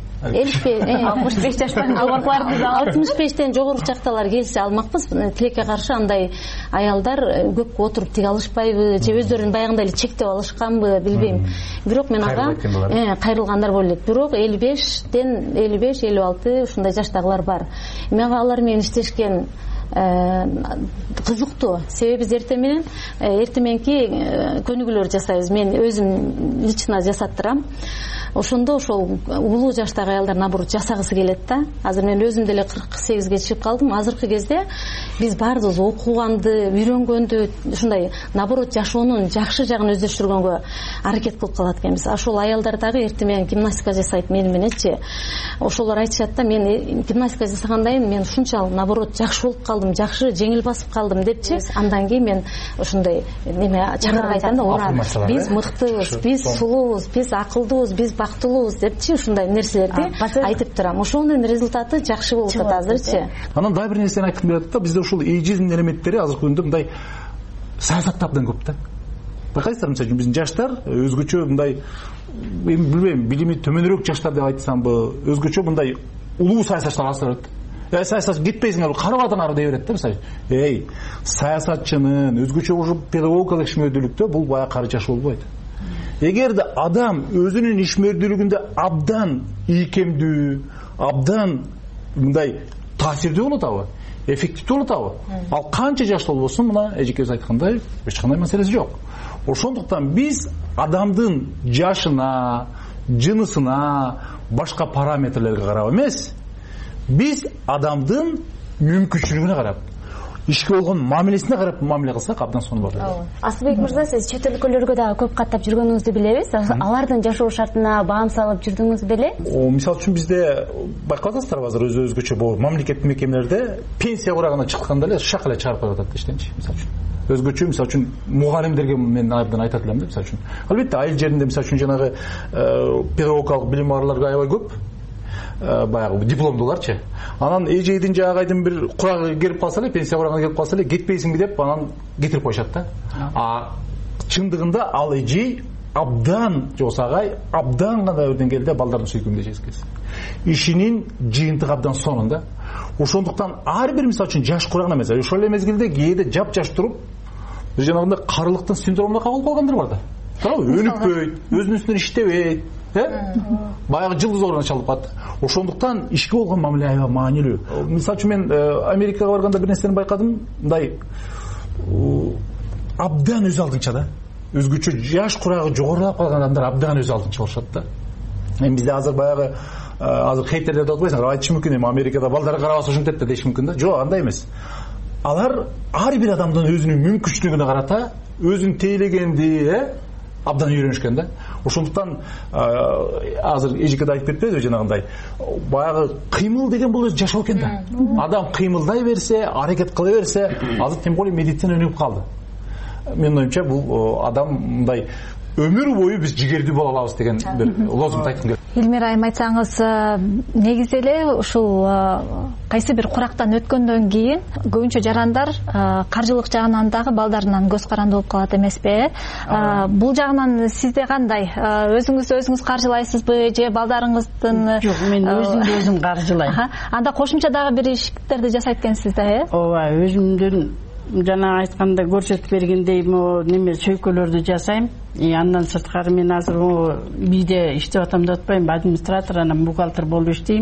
65 жаштан жогоруларды 65тен жогору жакталар келсе алмакпыз. Тилекке каршы андай аялдар көпкө отуруп тиге алышпайбы, же өздөрүн баягындай эле чектеп алышканбы, билбейм. Бирок мен ага кайрылгандар болуп элек. Бирок 55тен 55-56 ушундай жаштагылар бар. Мага алар менен иштешкен кызыктуу. Себеби биз эртең мененки көнүгүүлөр жасайбыз. Мен өзүм лично жасап турам. Ошондо ошол улуу жаштагы аялдар наоборот жасагысы келет да. Азыр мен өзүм деле 48ге чыгып калдым. Азыркы кезде биз баардыгыбыз окуганды, үйрөнгөндү, ушундай наоборот жашоонун жакшы жагын өздөштүргөнгө аракет кылып калат экенбиз. Ошол аялдар дагы эртең менен гимнастика жасайт мени мененчи. Ошолор айтышат да, мен гимнастика жасагандайым, мен ушунчалык наоборот жакшы болуп калдым, жакшы жеңил басып калдым депчи. Андан кийин мен ошондой неме чакырып айтам да, ура, биз мыктыбыз, биз сулуубуз, биз акылдуубуз, биз бактылуубуз депчи, ушундай нерселерди айтып турам. Ошонун результаты жакшы болуп атат азырчы. Анан дагы бир нерсени айткым келет да, бизде ушул эйджизм элементтери азыркы күндө мындай саясатта абдан көп да. Байкайсыздар, мисалы үчүн биздин жаштар өзгөчө мындай, билбейм, билими төмөнүрөөк жаштар деп айтсамбы, өзгөчө мындай улуу саясатчылар астырат. Саясат кетпейсиңер, карабадан ары дей берет да, мисалы. Саясатчынын өзгөчө ушу педагогикалык ишмердүүлүктө бул баягы кары жаш болбойт. Эгерде адам өзүнүн ишмердүүлүгүндө абдан ийкемдүү, абдан мындай таасирдүү болуп атабы, эффективдүү болуп атабы, ал канча жаштуу болбосун, мына эжекебиз айткандай, эч кандай маселеси жок. Ошондуктан биз адамдын жашына, жынысына, башка параметрлерге карап эмес, биз адамдын мүмкүнчүлүгүнө карап, ишке болгон мамилесине карап мамиле кылсак абдан сонун болот. Асылбек мырза, сиз чет өлкөлөргө дагы көп каттап жүргөнүңүздү билебиз. Алардын жашоо шартына баам салып жүрдүңүз беле? Мисалы үчүн бизде байкап атасыздарбы, азыр өзгөчө бул мамлекеттик мекемелерде пенсия курагына чыкканда эле шак эле чыгарып коюп атат иштенчи, мисалы үчүн. Өзгөчө мисалы үчүн мугалимдерге мен абдан айтат элем да, мисалы үчүн. Албетте айыл жеринде мисалы үчүн жанагы педагогикалык билим барларга аябай көп. Баягы дипломдуларчы. Анан эжейдин жаагайдын бир курагы келип калса эле, пенсия курагына келип калса эле, кетпейсиңби деп анан кетирип коюшат да. Чындыгында ал эжей абдан жосагай абдан гана деңгээлде балдардын сүйкүмүндө жеткиз. Ишинин жыйынтыгы абдан сонун да. Ошондуктан ар бир мисалы үчүн жаш кураган эмес. Ошол эле мезгилде кээде жап-жаш туруп, жанагындай карылыктын синдромуна кабылып калгандар бар да. Туурабы? Өнүкпөйт, өзүнүн үстүнөн иштебейт, баягы жылдыз оорuna чалып калат. Ошондуктан ишке болгон мамиле аябай маанилүү. Мисалы үчүн мен Америкага барганда бир нерсени байкадым, мындай абдан өз алдынча да. Өзгөчө жаш курагы жогорулап калган адамдар абдан өз алдынча болушат да. Эми бизде азыр баягы хейтерлер деп атпайсыңар, айтышы мүмкүн, эми Америкада балдары карабаса ушинтет да деш мүмкүн да. Жок, андай эмес. Алар ар бир адамдын өзүнүн мүмкүнчүлүгүнө карата өзүн тейлегенди, абдан үйрөнүшкөн да. Ошондуктан азыр эжикеде айтып кетпедиби жанагындай баягы кыймыл деген бул жашоо экен да. Адам кыймылдай берсе, аракет кыла берсе, азыр тем более медицина өнүгүп калды. Менин оюмча бул адам мындай өмүр бою биз жигердүү боло алабыз деген бир лозунгду айткым келет. Элмира айым, айтсаңыз, негизи эле ушул кайсы бир курактан өткөндөн кийин көбүнчө жарандар каржылык жагынан дагы балдарынан көз каранды болуп калат эмеспи? Бул жагынан сизде кандай? Өзүңүз каржылайсызбы же балдарыңыздын? Жок, мен өзүм каржылайм. Анда кошумча дагы бир иштерди жасайт экенсиз да, ооба, өзүмдүн жана айтканда көрсөтүп бергендей неме сөйкөлөрдү жасайм. Андан сырткары мен азыр бийде иштеп атам деп атпайм, администратор, анан бухгалтер болуп иштейм.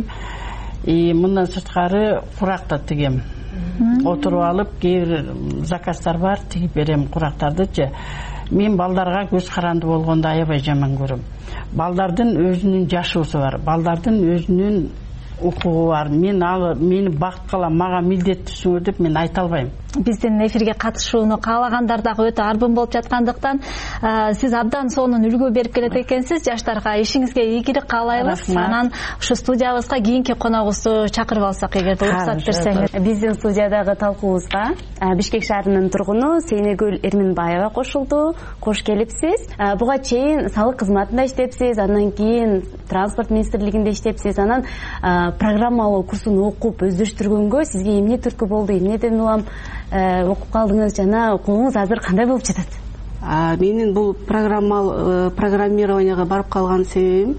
Мындан сырткары куракта тигем. Отуруп алып, кээ бир заказдар бар, тигип берем курактардычы. Мен балдарга көз каранды болгондо аябай жаман көрөм. Балдардын өзүнүн жашоосу бар, балдардын өзүнүн укугу бар. Мени бакыт кылам, мага милдеттүүсүңөр деп мен айта албайм. Биздин эфирге катышууну каалагандар дагы өтө арбын болуп жаткандыктан сиз абдан сонун үлгү берип келет экенсиз жаштарга. Ишиңизге ийгилик каалайбыз. Анан ушу студиябызга кийинки коногубузду чакырып алсак, эгерде уруксат берсеңиз. Биздин студиядагы талкуубузга Бишкек шаарынын тургуну Сейнегүл Эрминбаева кошулду. Кош келипсиз. Буга чейин салык кызматында иштепсиз, андан кийин транспорт министрлигинде иштепсиз, анан программалоо курсун окуп өздөштүргөнгө сизге эмне түрткү болду, эмнеден улам окуп калдыңыз жана окууңуз азыр кандай болуп жатат? Менин бул программированияга барып калган себебим,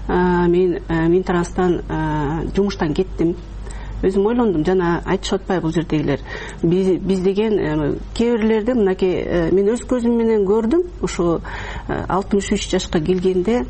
мен Минтранстан жумуштан кеттим. Өзүм ойлондум, жана айтышып атпайбы бул жердегилер. Биз деген кээ бирлерде мынакей мен өз көзүм менен көрдүм, ушу 63 жашка келгенде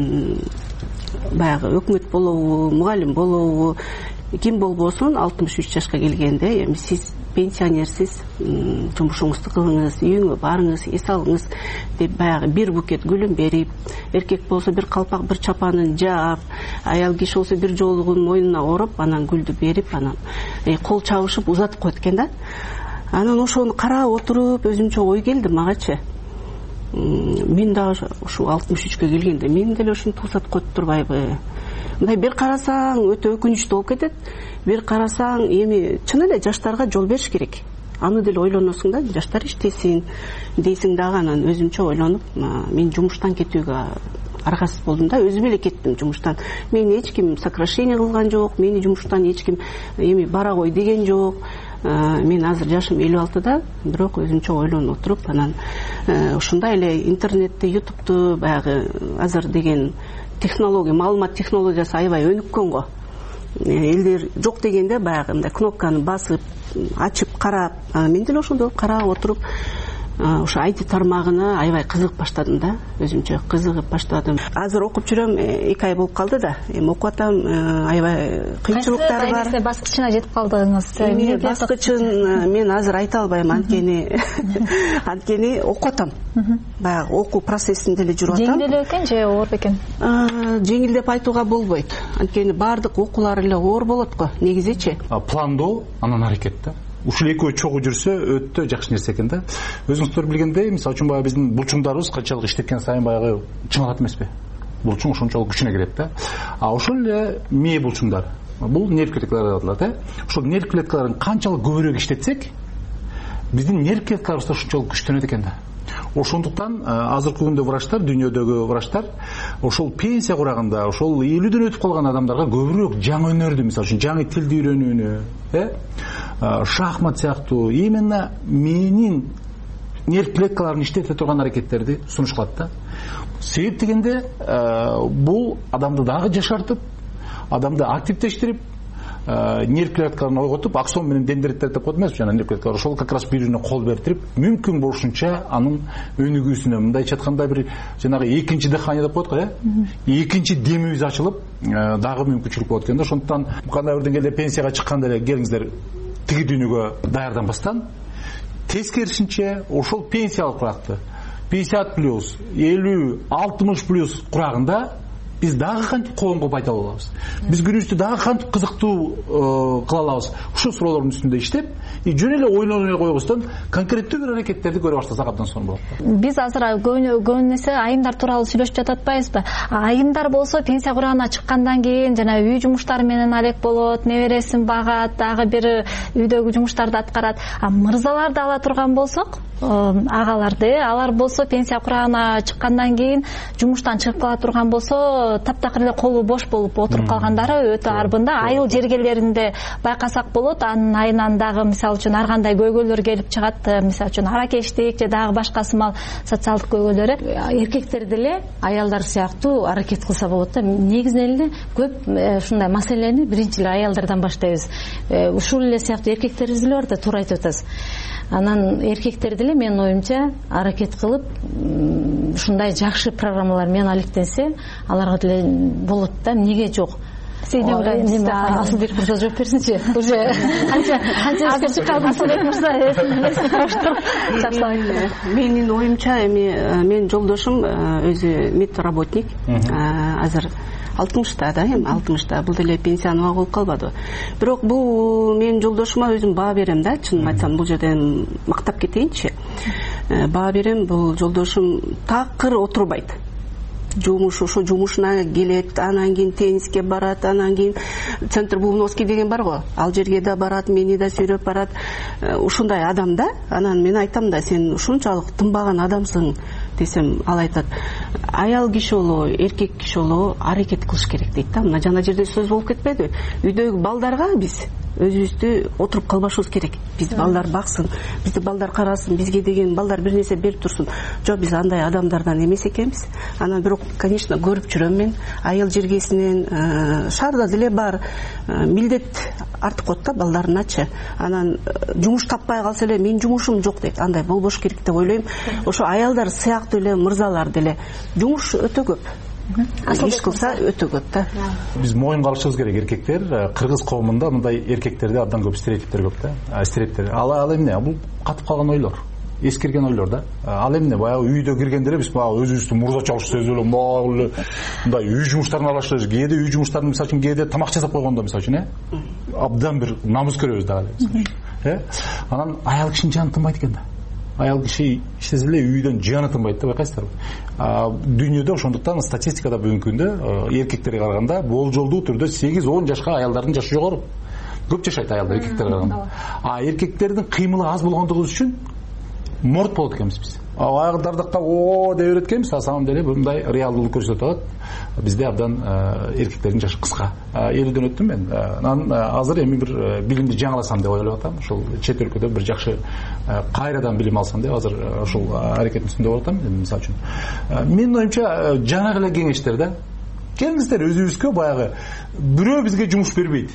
баягы өкмөт болобу, мугалим болобу, ким болбосун 63 жашка келгенде эми сиз пенсионерсиз, жумушуңузду кылыңыз, үйүңө барыңыз, эс алыңыз деп баягы бир букет гүлүн берип, эркек болсо бир калпак, бир чапанын жаап, аял киши болсо бир жолугун мойнуна ороп, анан гүлдү берип, анан кол чабышып узатып коет экен да. Анан ошону карап отуруп өзүмчө ой келди магачы. Мен дагы ушу 63-кө келгенде мен деле ушинтип узатып коюп турбайбы? Мындай бир карасаң өтө өкүнүчтүү болуп кетет. Бир карасаң эми чын эле жаштарга жол бериш керек. Аны деле ойлоносуң да, жаштар иштесин дейсиң дагы. Анан өзүмчө ойлонуп, мен жумуштан кетүүгө аргасыз болдум да, өзүм эле кеттим жумуштан. Мени эч ким сокращение кылган жок, мени жумуштан эч ким эми бара кой деген жок. Мен азыр жашым 56-да, бирок өзүмчө ойлонуп отуруп, анан ушундай эле интернетти, ютубту баягы азыр деген технология, маалымат технологиясы аябай өнүккөн го. Элдер жок дегенде баягы мындай кнопканы басып, ачып карап, мен деле ошондой карап отуруп, ошо IT тармагына аябай кызыгып баштадым да, өзүмчө кызыгып баштадым. Азыр окуп жүрөм, 2 ай болуп калды да. Эми окуп атам, аябай кыйынчылыктар бар. Кайсы баскычына жетип калдыңыз? Баскычын мен азыр айта албайм, анткени окуп атам. Баягы окуу процессинде эле жүрүп атам. Жеңил экен же оор экен? Жеңил деп айтууга болбойт. Анткени баардык окуулар эле оор болот го, негизичи. Пландоо, анан аракет да. Ушул экөө чогуу жүрсө өтө жакшы нерсе экен да. Өзүңүздөр билгендей, мисалы үчүн баягы биздин булчуңдарыбыз канчалык иштеткен сайын баягы чыңалат эмеспи? Булчуң ошончолук күчүнө кирет да. Ошол эле мээ булчуңдар. Бул нерв клеткалары деп аталат, Ошол нерв клеткаларын канчалык көбүрөөк иштетсек, биздин нерв клеткаларыбыз ошончолук күчтөнөт экен да. Ошондуктан азыркы күндө врачтар, дүйнөдөгү врачтар ошол пенсия курагында, ошол 50дөн өтүп калган адамдарга көбүрөөк жаңы өнөрдү, мисалы үчүн жаңы тилди үйрөнүүнү, шахмат сыяктуу именно мээнин нерв клеткаларын иштете турган аракеттерди сунуш кылат да. Себеп дегенде бул адамды дагы жашартып, адамды активдештирип, нерв клеткаларын ойготуп, аксон менен дендриттерди деп коет эмеспи, жана нерв клеткалар ошол как раз бири-бирине кол берип, мүмкүн болушунча анын өнүгүүсүнө, мындайча айтканда бир жанагы экинчи дыхание деп коет го, экинчи демибиз ачылып, дагы мүмкүнчүлүк болот экен да. Ошондуктан кандай бир деңгээлде пенсияга чыкканда эле келиңиздер тиги дүйнөгө даярданбастан, тескерисинче ошол пенсиялык куракты 50+, 50, 60+ курагында биз дагы кантип коомго пайдалуу алабыз, биз күнүбүздү дагы кантип кызыктуу кыла алабыз, ушул суроолордун үстүндө иштеп, жөн эле ойлонуп эле койбостон конкреттүү бир аракеттерди көрө баштасак абдан сонун болот. Биз азыр көбүнесе айымдар тууралуу сүйлөшүп жатып атпайбызбы? Айымдар болсо пенсия курагына чыккандан кийин жана үй жумуштары менен алек болот, небересин багат, дагы бир үйдөгү жумуштарды аткарат. Мырзаларды ала турган болсок, агаларды, алар болсо пенсия курагына чыккандан кийин жумуштан чыгып кала турган болсо, таптакыр эле колу бош болуп отуруп калгандары өтө арбында. Айыл жергелеринде байкасак болот, анын айынан дагы мисалы үчүн ар кандай көйгөйлөр келип чыгат, мисалы үчүн аракештик же дагы башкасы мал социалдык көйгөйлөрү. Эркектер деле аялдар сыяктуу аракет кылса болот да. Негизинен эле көп ушундай маселени биринчи эле аялдардан баштайбыз. Ушул эле сыяктуу эркектерибиз деле бар да, туура айтып атасыз. Анан эркектер деле менин оюмча аракет кылып ушундай жакшы программалар менен алектенсе, аларга деле болот да. Эмнеге жок? Асылбек мырза жооп берсинчи. Уже канча чыккан Асылбек мырза менин оюмча эми менин жолдошум өзү медработник, азыр 60-та да, эми 60-та, бул деле пенсияны болуп калбады. Бирок бул менин жолдошума өзүм баа берем да, чынын айтсам, бул жерден мактап кетейинчи. Баа берем, бул жолдошум такыр отурбайт. Ошо жумушуна келет, анан кийин тенниске барат, анан кийин центр Бубновский деген бар го, ал жерге да барат, мени да сүйрөп барат. Ушундай адам да. Анан мен айтам да, сен ушунчалык тынбаган адамсың десем, ал айтат, аял киши болобу, эркек киши болобу аракет кылыш керек дейт да. Мына жана жерде сөз болуп кетпедиби? Үйдөгү балдарга биз өзүбүздү отуруп калбашыбыз керек. Биз балдар баксын, бизди балдар карасын, бизге деген балдар бир нерсе берип турсун. Жок, биз андай адамдардан эмес экенбиз. Анан бирок, конечно, көрүп жүрөм мен, айыл жергесинен шаарда деле бар, милдет артып коет да балдарыначы. Анан жумуш таппай калса эле, менин жумушум жок дейт. Андай болбош керек деп ойлойм. Ошо аялдар сыяктуу эле, мырзалар деле жумуш өтө көп. Иш кылса өтө көп да. Биз моюнга алышыбыз керек, эркектер. Кыргыз коомунда мындай эркектерде абдан көп стереотиптер көп да. Стереотиптер. Ал эмне? Бул катып калган ойлор. Эскирген ойлор да. Ал эмне? Баягы үйдө киргенде эле биз баягы өзүбүздү мурзачалык сезип мындай үй жумуштарын алыштырабыз. Кээде үй жумуштарын мисалы үчүн кээде тамак жасап койгондо мисалы үчүн абдан бир намыс көрөбүз дагы. Анан аял кишинин жаны тынбайт экен да. Аял киши иштесе эле үйдөн жаны тынбайт да, байкайсыздарбы? Дүйнөдө ошондуктан статистикада бүгүнкү күндө эркектерге караганда болжолдуу түрдө 8-10 жашка аялдардын жашы жогору. Көп жашайт аялдар эркектерге караганда. Эркектердин кыймылы аз болгондугубуз үчүн морт болот экенбиз биз. Аялдардыкка деп берет экенбиз, а самом деле мындай реалдуулук көрсөтүп атат. Бизде абдан эркектердин жашы кыска. 50дөн өттүм мен. Анан азыр эми бир билимди жаңыласам деп ойлоп атам. Ошол чет өлкөдө бир жакшы кайрадан билим алсам деп азыр ошол аракеттин үстүндө болуп атам. Мисалы үчүн менин оюмча жаңы эле кеңештер да. Келиңиздер өзүбүзгө баягы бирөө бизге жумуш бербейт.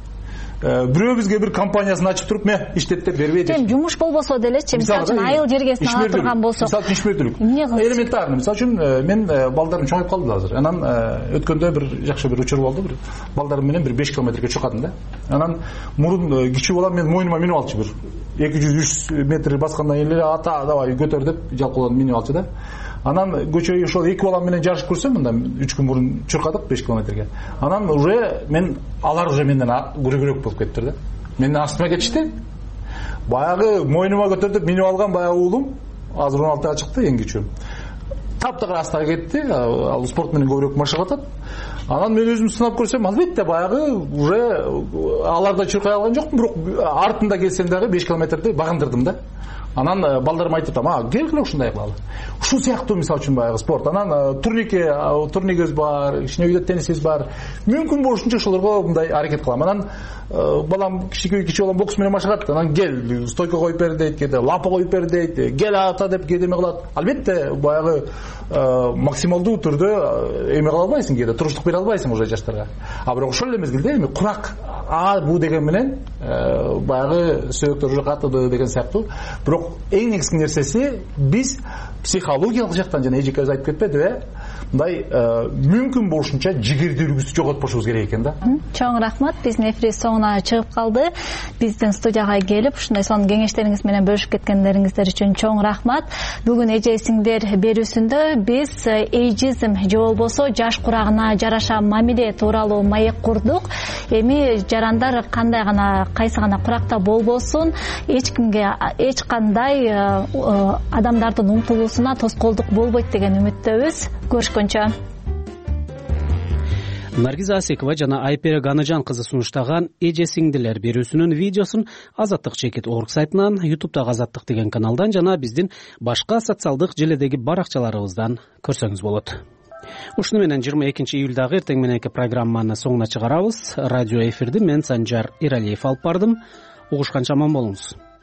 Бирөө бизге бир компаниясын ачып туруп, "Ме, иштет" деп бербейт. Жумуш болбосо делечи, мисалы үчүн айыл жергесин ала турган болсок. Мисалы ишмердүүлүк. Элементарный. Мисалы үчүн мен балдарым чоңоюп калды азыр. Анан өткөндө бир жакшы бир учур болду. Бир балдарым менен бир 5 километрге чыккадым да. Анан мурун кичүү балам мен мойнума минип алчу бир 200-300 метр баскандан кийин эле ата давай көтөр деп жалкоолон минип алчу да. Анан көчөгө ошол 2 балам менен жарышып көрсөм, мында 3 күн мурун чуркадык 5 километрге. Анан уже мен алар уже менден күрөгүрөөк болуп кеттир да. Менден астыма кетишти. Баягы мойнума көтөрүп минип алган баягы уулум азыр 16-га чыкты, эң кичүүм. Таптагыр астына кетти. Ал спорт менен көбүрөөк машыгып атат. Анан мен өзүм сынап көрсөм, албетте баягы уже аларда чуркай алган жокмун, бирок артында келсем дагы 5 километрди багындырдым да. анан балдарым айтып атам, келгиле ушундай кылалы. Ушул сыяктуу мисалы үчүн баягы спорт. Анан турнигибиз бар, кичине үйдө теннисибиз бар. Мүмкүн болушунча ошолорго мындай аракет кылам. Анан балам кичи балам бокс менен машыгат. Анан кел, стойка коюп бер дейт, кээде лапа коюп бер дейт, кел ата деп кээде эме кылат. Албетте баягы максималдуу түрдө эме кыла албайсың, кээде туруштук бере албайсың уже жаштарга. А бирок ошол эле мезгилде эми курак бу деген менен баягы сөөктөр уже катыды деген сыяктуу. Бирок эң негизги нерсеси биз психологиялык жактан жана эжеке өзү айтып кетпедиби, мындай мүмкүн болушунча жигердүүлүгүбүздү жоготпошубуз керек экен да. Чоң рахмат. Биздин эфир соңуна чыгып калды. Биздин студияга келип ушундай сонун кеңештериңиз менен бөлүшүп кеткендериңиздер үчүн чоң рахмат. Бүгүн эже сиңдер берүүсүндө биз эйджизм же болбосо жаш курагына жараша мамиле тууралуу маек курдук. Эми жарандар кандай гана кайсы гана куракта болбосун, эч кимге эч кандай адамдардын умтулуусуна тоскоолдук болбойт деген үмүттөбүз. Көрүшкөнчө. Наргиза Асекова жана Айпера Ганыжан кызы сунуштаган эже сиңдилер берүүсүнүн видеосун Азаттык чекит орг сайтынан, YouTube'дагы Азаттык деген каналдан жана биздин башка социалдык желедеги баракчаларыбыздан көрсөңүз болот. Ушуну менен 22 июлдагы эртең мененки программаны соңуна чыгарабыз. Радио эфирди мен Санжар Иралиев алып бардым. Угушканча аман болуңуз.